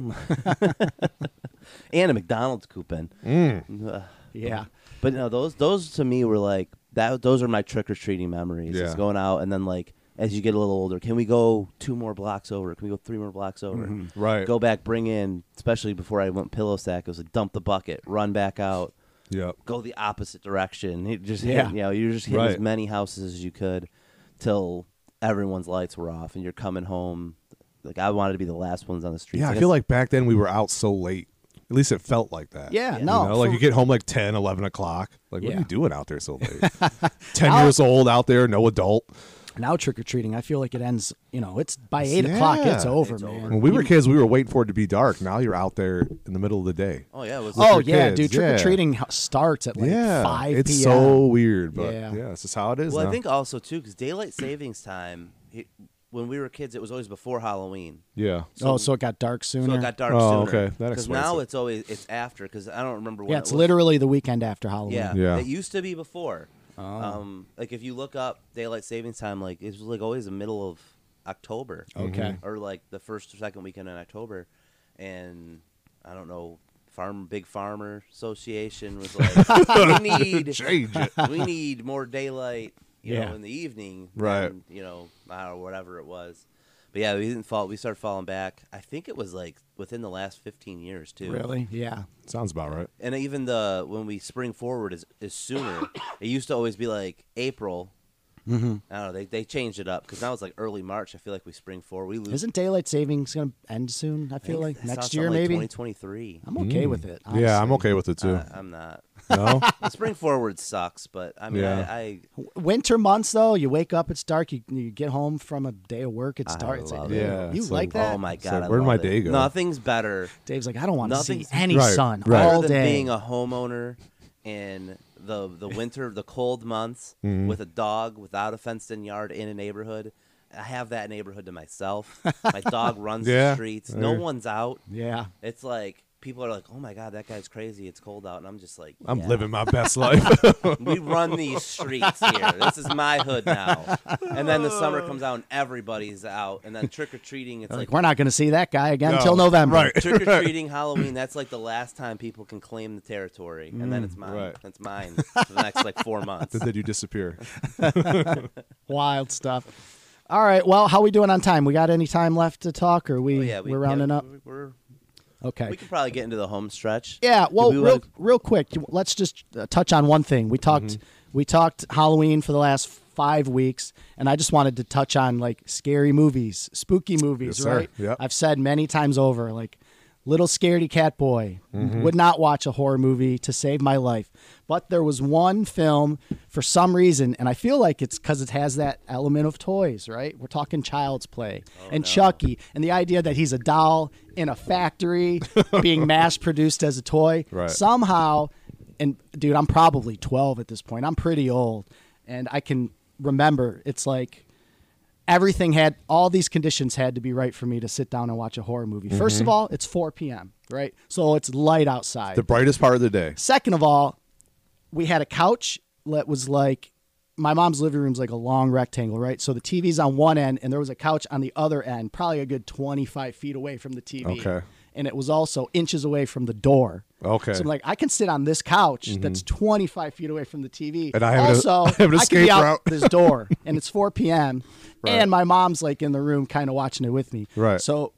and a McDonald's coupon. Mm. Ugh. yeah. But no, those those to me were like that. Those are my trick or treating memories. Yeah. Is going out and then like as you get a little older, can we go two more blocks over? Can we go three more blocks over? Right. Go back, bring in. Especially before I went pillow sack, it was like dump the bucket, run back out, Yep. go the opposite direction. It just Yeah. hit, you know, you're just hitting Right. as many houses as you could till everyone's lights were off and you're coming home. Like I wanted to be the last ones on the street. Yeah, I feel like back then we were out so late. At least it felt like that. Yeah, You no. know, like for- you get home like ten, eleven o'clock. Like, what Yeah. are you doing out there so late? ten Now- years old out there, no adult. now trick or treating, I feel like it ends. You know, it's by eight o'clock. Yeah. It's over, It's man. over. When we were kids, we were waiting for it to be dark. Now you're out there in the middle of the day. oh yeah, it was. Oh your yeah, kids, dude! Trick yeah. or treating starts at like yeah, five it's p.m. so weird, but Yeah. yeah, it's just how it is. Well, now. I think also too because daylight savings time. It, when we were kids, it was always before Halloween. yeah. oh, so it got dark sooner. So it got dark Oh, sooner. okay. That Because explains now it. it's always it's after. Because I don't remember when. yeah, it it's was. literally the weekend after Halloween. Yeah, Yeah. It used to be before. Oh. Um, like if you look up daylight savings time, like it was like always the middle of October. Okay. Or like the first or second weekend in October, and I don't know. Farm Big Farmer Association was like, we need Change it. we need more daylight, you Yeah. know, in the evening, Right. than, you know, or whatever it was. But yeah, we didn't fall. We started falling back. I think it was like within the last fifteen years too. Really? Yeah. Sounds about right. And even the when we spring forward is is sooner. It used to always be like April. Mm-hmm. I don't know. They they changed it up because now it's like early March. I feel like we spring forward. We lose. Isn't daylight savings going to end soon? I feel like next year maybe. Twenty twenty three. I'm okay with it. Yeah, I'm honestly. okay with it too. I'm not. no, The spring forward sucks, but I mean, Yeah. I, I Winter months though, you wake up, it's dark. You, you get home from a day of work, it's I dark. It's like, love it. Yeah, you it's like like- that? oh my So god, I where'd love my it. day go? Nothing's better. Dave's like, I don't want to see Nothing's- any Right, sun right. all Other than day. being a homeowner in the the winter, the cold months, Mm-hmm. with a dog without a fenced-in yard in a neighborhood, I have that neighborhood to myself. My dog runs Yeah. the streets. No Yeah. one's out. yeah. It's like people are like, "Oh my god, that guy's crazy. It's cold out," and I'm just like, I'm yeah. living my best life. We run these streets here. This is my hood now. And then the summer comes out and everybody's out. And then trick or treating, it's Like, like we're not going to see that guy again No, until November. right. trick or treating, Halloween. That's like the last time people can claim the territory, and then it's mine. Right. That's mine for the next like four months. Then you disappear. Wild stuff. All right. Well, how we doing on time? We got any time left to talk, or we, Oh, yeah, we, we're rounding yeah, up? We're, Okay. we could probably get into the home stretch. Yeah, well, we real, wanna- real quick, let's just uh, touch on one thing. We talked, Mm-hmm. we talked Halloween for the last five weeks, and I just wanted to touch on like scary movies, spooky movies, Yes, sir. right? Yep. I've said many times over, like little scaredy cat boy Mm-hmm. would not watch a horror movie to save my life, but there was one film for some reason, and I feel like it's because it has that element of toys, right? We're talking Child's Play and Chucky, and the idea that he's a doll in a factory being mass produced as a toy. Right. Somehow, and dude, I'm probably twelve at this point. I'm pretty old, and I can remember it's like everything had all these conditions had to be right for me to sit down and watch a horror movie. Mm-hmm. First of all, it's four p.m. right, so it's light outside. The brightest part of the day. Second of all, we had a couch that was like my mom's living room's like a long rectangle, right? So the T V's on one end, and there was a couch on the other end, probably a good twenty-five feet away from the T V. Okay. And it was also inches away from the door. Okay. So I'm like, I can sit on this couch mm-hmm. that's twenty-five feet away from the T V. And I have also, an, I have an I escape can be out route. this door, and it's four p.m. Right. And my mom's like in the room kind of watching it with me. Right. So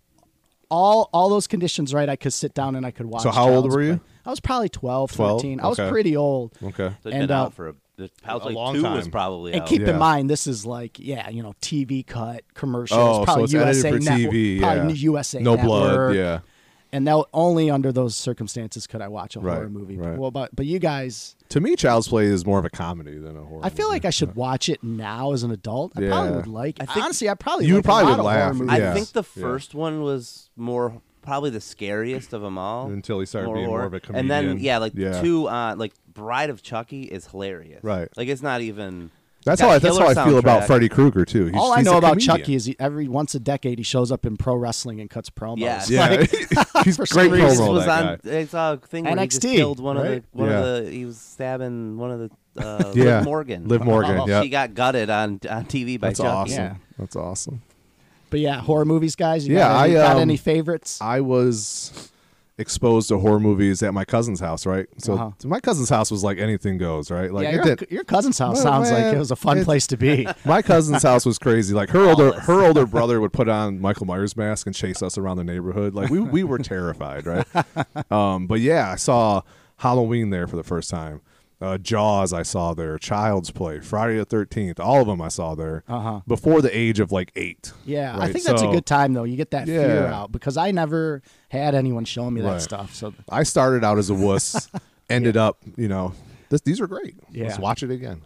all all those conditions, right, I could sit down and I could watch. So how old Child's were you? Play. I was probably twelve, twelve? thirteen. I Okay. was pretty old. Okay. So it's And, been uh, out for a, it was a like long two time. was probably And out. keep Yeah. in mind, this is like, yeah, you know, T V cut, commercials, Oh, so probably it's U S A edited for Network, T V, probably yeah. U S A No Network. blood, yeah. And now only under those circumstances could I watch a Right, horror movie. right. Well, but but you guys, To me, Child's Play is more of a comedy than a horror. I feel movie. like I should watch it now as an adult. I Yeah. probably would like. I think- Honestly, I probably You like probably a lot would of horror laugh. movies. I Yeah. think the Yeah. first one was more probably the scariest of them all. Until he started being more of a And then comedian. yeah, like Yeah. two uh like Bride of Chucky is hilarious. Right. Like it's not even That's got how I, that's killer how I feel about soundtrack. Freddy Krueger too. He's, All I he's know a about comedian. Chucky is he, every once a decade he shows up in pro wrestling and cuts promos. Yes. Yeah, Like, he's for great some reason, This promo. was that on guy. it's a thing where N he X just T, killed one right? of the one Yeah. of the he was stabbing one of the uh Yeah. Liv Morgan. Liv Morgan, Oh, yeah. She got gutted on on T V by That's Chucky. awesome. Yeah. That's awesome. But yeah, horror movies, guys. You Yeah, got any, I, got um, any favorites? I was exposed to horror movies at my cousin's house, right? So, Uh-huh. so my cousin's house was like anything goes, right? Like yeah, it your, did. your cousin's house Well, sounds like man, it was a fun it- place to be. My cousin's house was crazy. Like her older Lawless. her older brother would put on Michael Myers mask and chase us around the neighborhood. Like we we were terrified, right? Um, but yeah, I saw Halloween there for the first time. Uh, Jaws I saw there. Child's Play, Friday the thirteenth, all of them I saw there Uh-huh. before the age of like eight. Yeah, I Right, think that's so- a good time though. You get that fear Yeah. out because I never had anyone showing me that Right. stuff. So I started out as a wuss, ended up, you know, this, these are great. Yeah. Let's watch it again.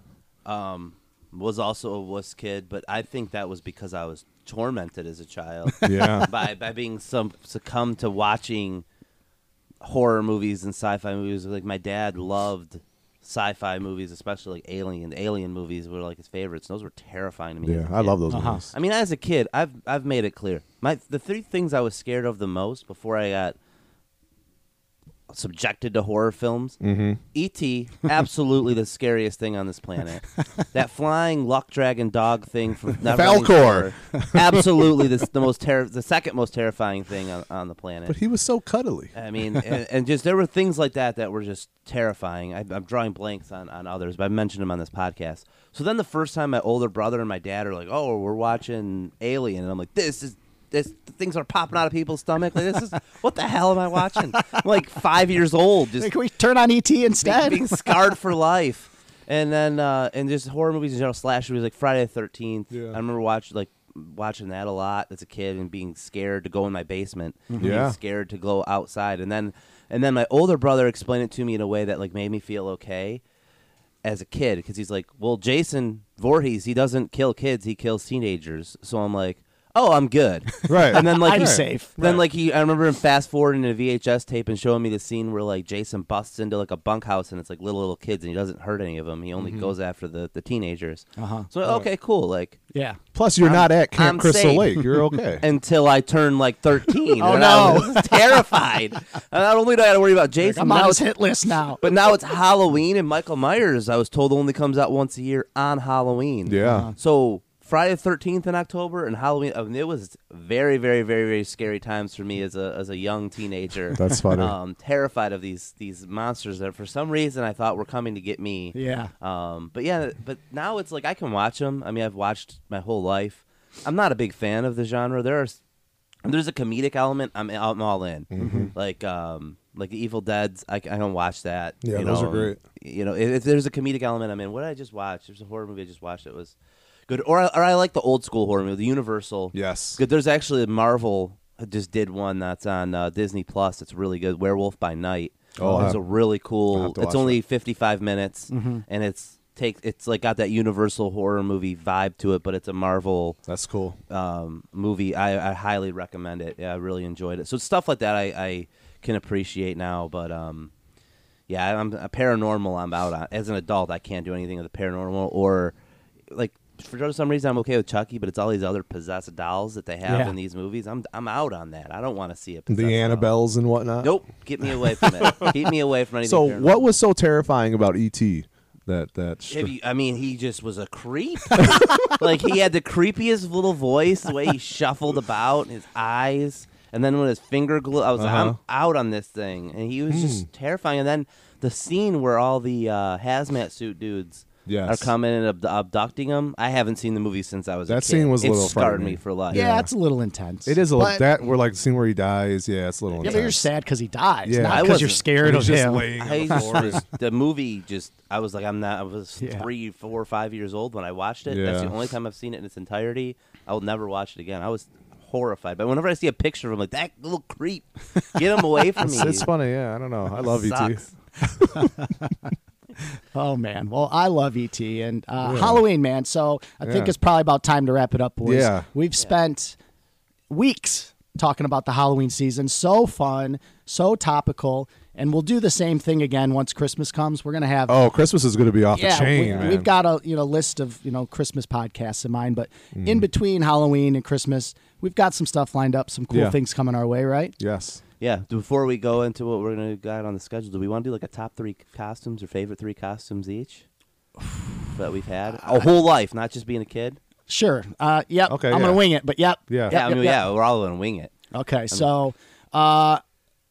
Um was also a wuss kid, but I think that was because I was tormented as a child. Yeah. by by being some succumbed to watching horror movies and sci-fi movies. Like my dad loved sci-fi movies, especially like Alien. Alien movies were like his favorites. And those were terrifying to me. Yeah, as a I kid. love those Uh-huh. movies. I mean, as a kid, I've I've made it clear. My the three things I was scared of the most before I got subjected to horror films. Mm-hmm. E T, absolutely the scariest thing on this planet. That flying luck dragon dog thing from Neverending Falcor. Story, absolutely the, the most ter- the second most terrifying thing on, on the planet. But he was so cuddly. I mean, and, and just there were things like that that were just terrifying. I, I'm drawing blanks on, on others, but I mentioned them on this podcast. So then the first time my older brother and my dad are like, "Oh, we're watching Alien," and I'm like, "This is this things are popping out of people's stomach. Like this is what the hell am I watching?" I'm like five years old, just can we turn on E T being, instead? being scarred for life. And then uh, and just horror movies in general, slasher movies like Friday the thirteenth. Yeah. I remember watching like watching that a lot as a kid and being scared to go in my basement, Yeah. being scared to go outside. And then and then my older brother explained it to me in a way that like made me feel okay as a kid because he's like, well, Jason Voorhees, he doesn't kill kids, he kills teenagers. So I'm like, oh, I'm good. Right. And then like I'm he- safe. Then Right. like he, I remember him fast forwarding a V H S tape and showing me the scene where like Jason busts into like a bunkhouse and it's like little little kids and he doesn't hurt any of them. He only goes after the, the teenagers. Uh-huh. So okay, cool. Like Yeah. Plus, you're I'm- not at Camp I'm Crystal safe. Lake. You're okay. until I turned like thirteen. Oh, and I no. was terrified. And not only do I got to worry about Jason, I'm now on his it's- hit list now. but now it's Halloween and Michael Myers. I was told only comes out once a year on Halloween. yeah. So Friday the thirteenth in October and Halloween. I mean, it was very, very, very, very scary times for me as a as a young teenager. That's funny. Um, terrified of these these monsters that for some reason I thought were coming to get me. Yeah. Um, but yeah, but now it's like I can watch them. I mean, I've watched my whole life. I'm not a big fan of the genre. There are s- there's a comedic element. I'm I'm all in. Mm-hmm. Like um like the Evil Dead's. I, I don't watch that. Yeah, you those know, are great. You know, if, if there's a comedic element, I'm in. What did I just watch? There's a horror movie I just watched that was good. Or I, or I like the old school horror movie, the Universal. Yes. Good. There's actually a Marvel just did one that's on uh, Disney Plus. It's really good. Werewolf by Night. Oh, it's I'll- a really I'll cool. have to It's watch only fifty-five minutes, Mm-hmm. and it's take. It's like got that Universal horror movie vibe to it, but it's a Marvel That's cool. um, movie. I, I highly recommend it. Yeah, I really enjoyed it. So stuff like that I, I can appreciate now, but um, Yeah, I'm a paranormal. I'm out on. As an adult, I can't do anything with the paranormal or like. For some reason, I'm okay with Chucky, but it's all these other possessed dolls that they have Yeah. in these movies. I'm I'm out on that. I don't want to see a possessed The doll. Annabelles and whatnot. Nope, get me away from it. Keep me away from anything. So, paranormal. what was so terrifying about E T? That that str- Have you, I mean, he just was a creep. Like he had the creepiest little voice, the way he shuffled about, his eyes, and then when his finger glue, I was like, Uh-huh. I'm out on this thing, and he was just terrifying. And then the scene where all the uh, hazmat suit dudes. Yes. Are coming and abdu- abducting him. I haven't seen the movie since I was a That kid. scene was a it little scarred frightening. me for life. Yeah, Yeah. it's a little intense. It is a little But- that we're like the scene where he dies. Yeah, it's a little Yeah, intense. but you're sad because he dies, Yeah. not I because you're wasn't. scared of He's just him. laying on I the just floor. was, the movie just I was like I'm not I was Yeah. three, four, five years old when I watched it. That's the Yeah. only time I've seen it in its entirety. I will never watch it again. I was horrified. But whenever I see a picture of him, like that little creep, get him away from me. It's, it's funny. Yeah, I don't know. I love E T. Sucks. Oh man, well I love E T and uh, Yeah. Halloween, man. So I think Yeah. it's probably about time to wrap it up, boys. Yeah. We've spent weeks talking about the Halloween season. So fun, so topical, and we'll do the same thing again once Christmas comes. We're gonna have Oh, Christmas is going to be off yeah, the chain, we, man. we've got a you know list of you know Christmas podcasts in mind, but Mm. in between Halloween and Christmas, we've got some stuff lined up, some cool Yeah. things coming our way, right? Yes. Yeah. Before we go into what we're gonna got on the schedule, do we want to do like a top three costumes or favorite three costumes each that we've had a whole life, not just being a kid? Sure. Uh, yep. Okay, I'm yeah. gonna wing it, but yep. Yeah. Yep, Yeah, I yep, mean, yep. yeah, we're all gonna wing it. Okay, so uh,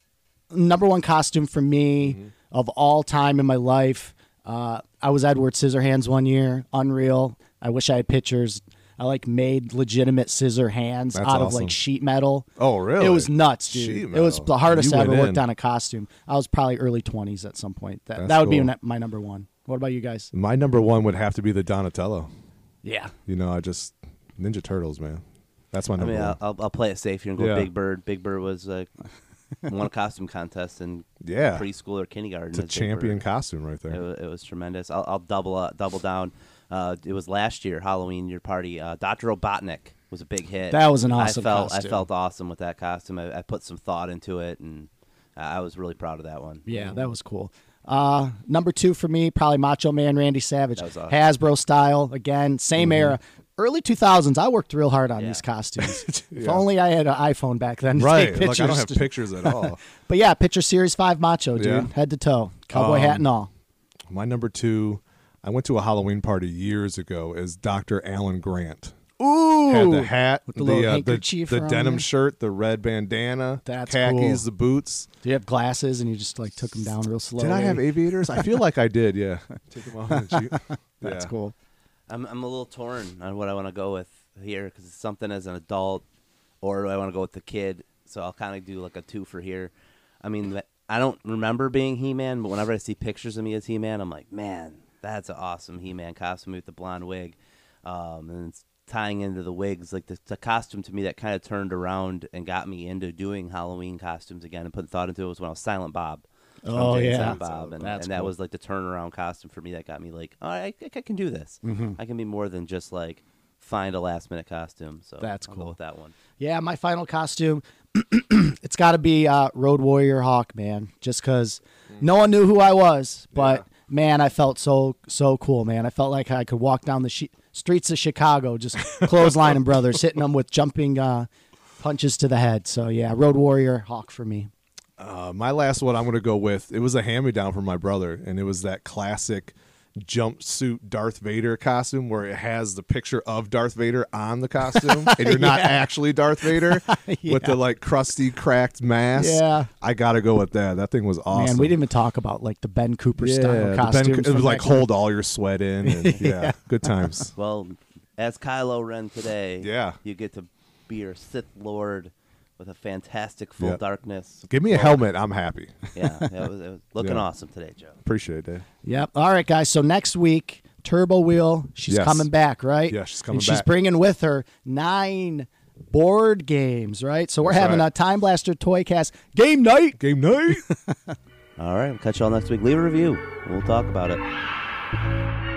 number one costume for me Mm-hmm. of all time in my life, uh, I was Edward Scissorhands one year. Unreal. I wish I had pictures. I like made legitimate scissor hands That's out of awesome. like sheet metal. Oh, really? It was nuts, dude. Sheet It was metal. the hardest You I ever went worked in. on a costume. I was probably early twenties at some point. That That's that would be cool. ne- my number one. What about you guys? My number one would have to be the Donatello. Yeah. You know, I just Ninja Turtles, man. That's my I number mean, one. I'll, I'll, I'll play it safe here and go Yeah. Big Bird. Big Bird was uh, won a costume contest in Yeah. preschool or kindergarten. It's a as Big champion Bird. costume right It there. was, it was tremendous. I'll, I'll double uh, double down. Uh, it was last year Halloween your party. Uh, Doctor Robotnik was a big hit. That was an awesome I felt costume. I felt awesome with that costume. I, I put some thought into it, and I I was really proud of that one. Yeah, that was cool. Uh, number two for me, probably Macho Man Randy Savage. That was awesome. Hasbro style, again, same era. Early two thousands, I worked real hard on Yeah. these costumes. If Yeah. only I had an iPhone back then to Right. take pictures. Like, I don't have pictures at all. But yeah, picture Series five Macho, dude. Yeah. Head to toe. Cowboy Um, hat and all. My number two, I went to a Halloween party years ago, is Doctor Alan Grant. Ooh. Had the hat, With the little uh, the, handkerchief the around denim you. shirt, the red bandana, That's khakis, cool. the boots. Do you have glasses and you just like took them down real slow? Did I have aviators? I feel like I did, yeah. Take them off and shoot. That's Yeah. cool. I'm I'm a little torn on what I want to go with here because it's something as an adult, or do I want to go with the kid? So I'll kind of do like a two for here. I mean, I don't remember being He-Man, but whenever I see pictures of me as He-Man, I'm like, man, that's an awesome He-Man costume with the blonde wig, um, and it's tying into the wigs. Like the, the costume to me that kind of turned around and got me into doing Halloween costumes again and putting thought into it was when I was Silent Bob. from Oh, Jay and yeah. Silent Bob, and, That's and that cool. was like the turnaround costume for me that got me like, oh, I, I, I can do this. Mm-hmm. I can be more than just like find a last minute costume. So That's I'll cool. go with that one. Yeah, my final costume, it's got to be uh, Road Warrior Hawk, man. Just because no one knew who I was, but man, I felt so so cool, man. I felt like I could walk down the shi streets of Chicago, just clotheslining brothers, hitting them with jumping uh, punches to the head. So yeah, Road Warrior Hawk for me. Uh, my last one I'm going to go with, it was a hand-me-down from my brother, and it was that classic jumpsuit Darth Vader costume where it has the picture of Darth Vader on the costume, and you're not actually Darth Vader with the like crusty, cracked mask. Yeah. I got to go with that. That thing was awesome. Man, we didn't even talk about like the Ben Cooper yeah, style the Ben- costumes. it was from like back then. hold all your sweat in. And, yeah, good times. Well, as Kylo Ren today, Yeah. you get to be your Sith Lord with a fantastic full Yep. darkness. Give me a helmet. I'm happy. Yeah, it was, it was looking Yeah. awesome today, Joe. Appreciate it, Dave. Yep. All right, guys. So next week, Turbo Wheel, she's Yes. coming back, right? Yeah, she's coming and she's back. bringing with her nine board games, right? So we're That's having right. a Time Blaster Toy Cast game night. Game night. All right, we'll catch y'all next week. Leave a review. We'll talk about it.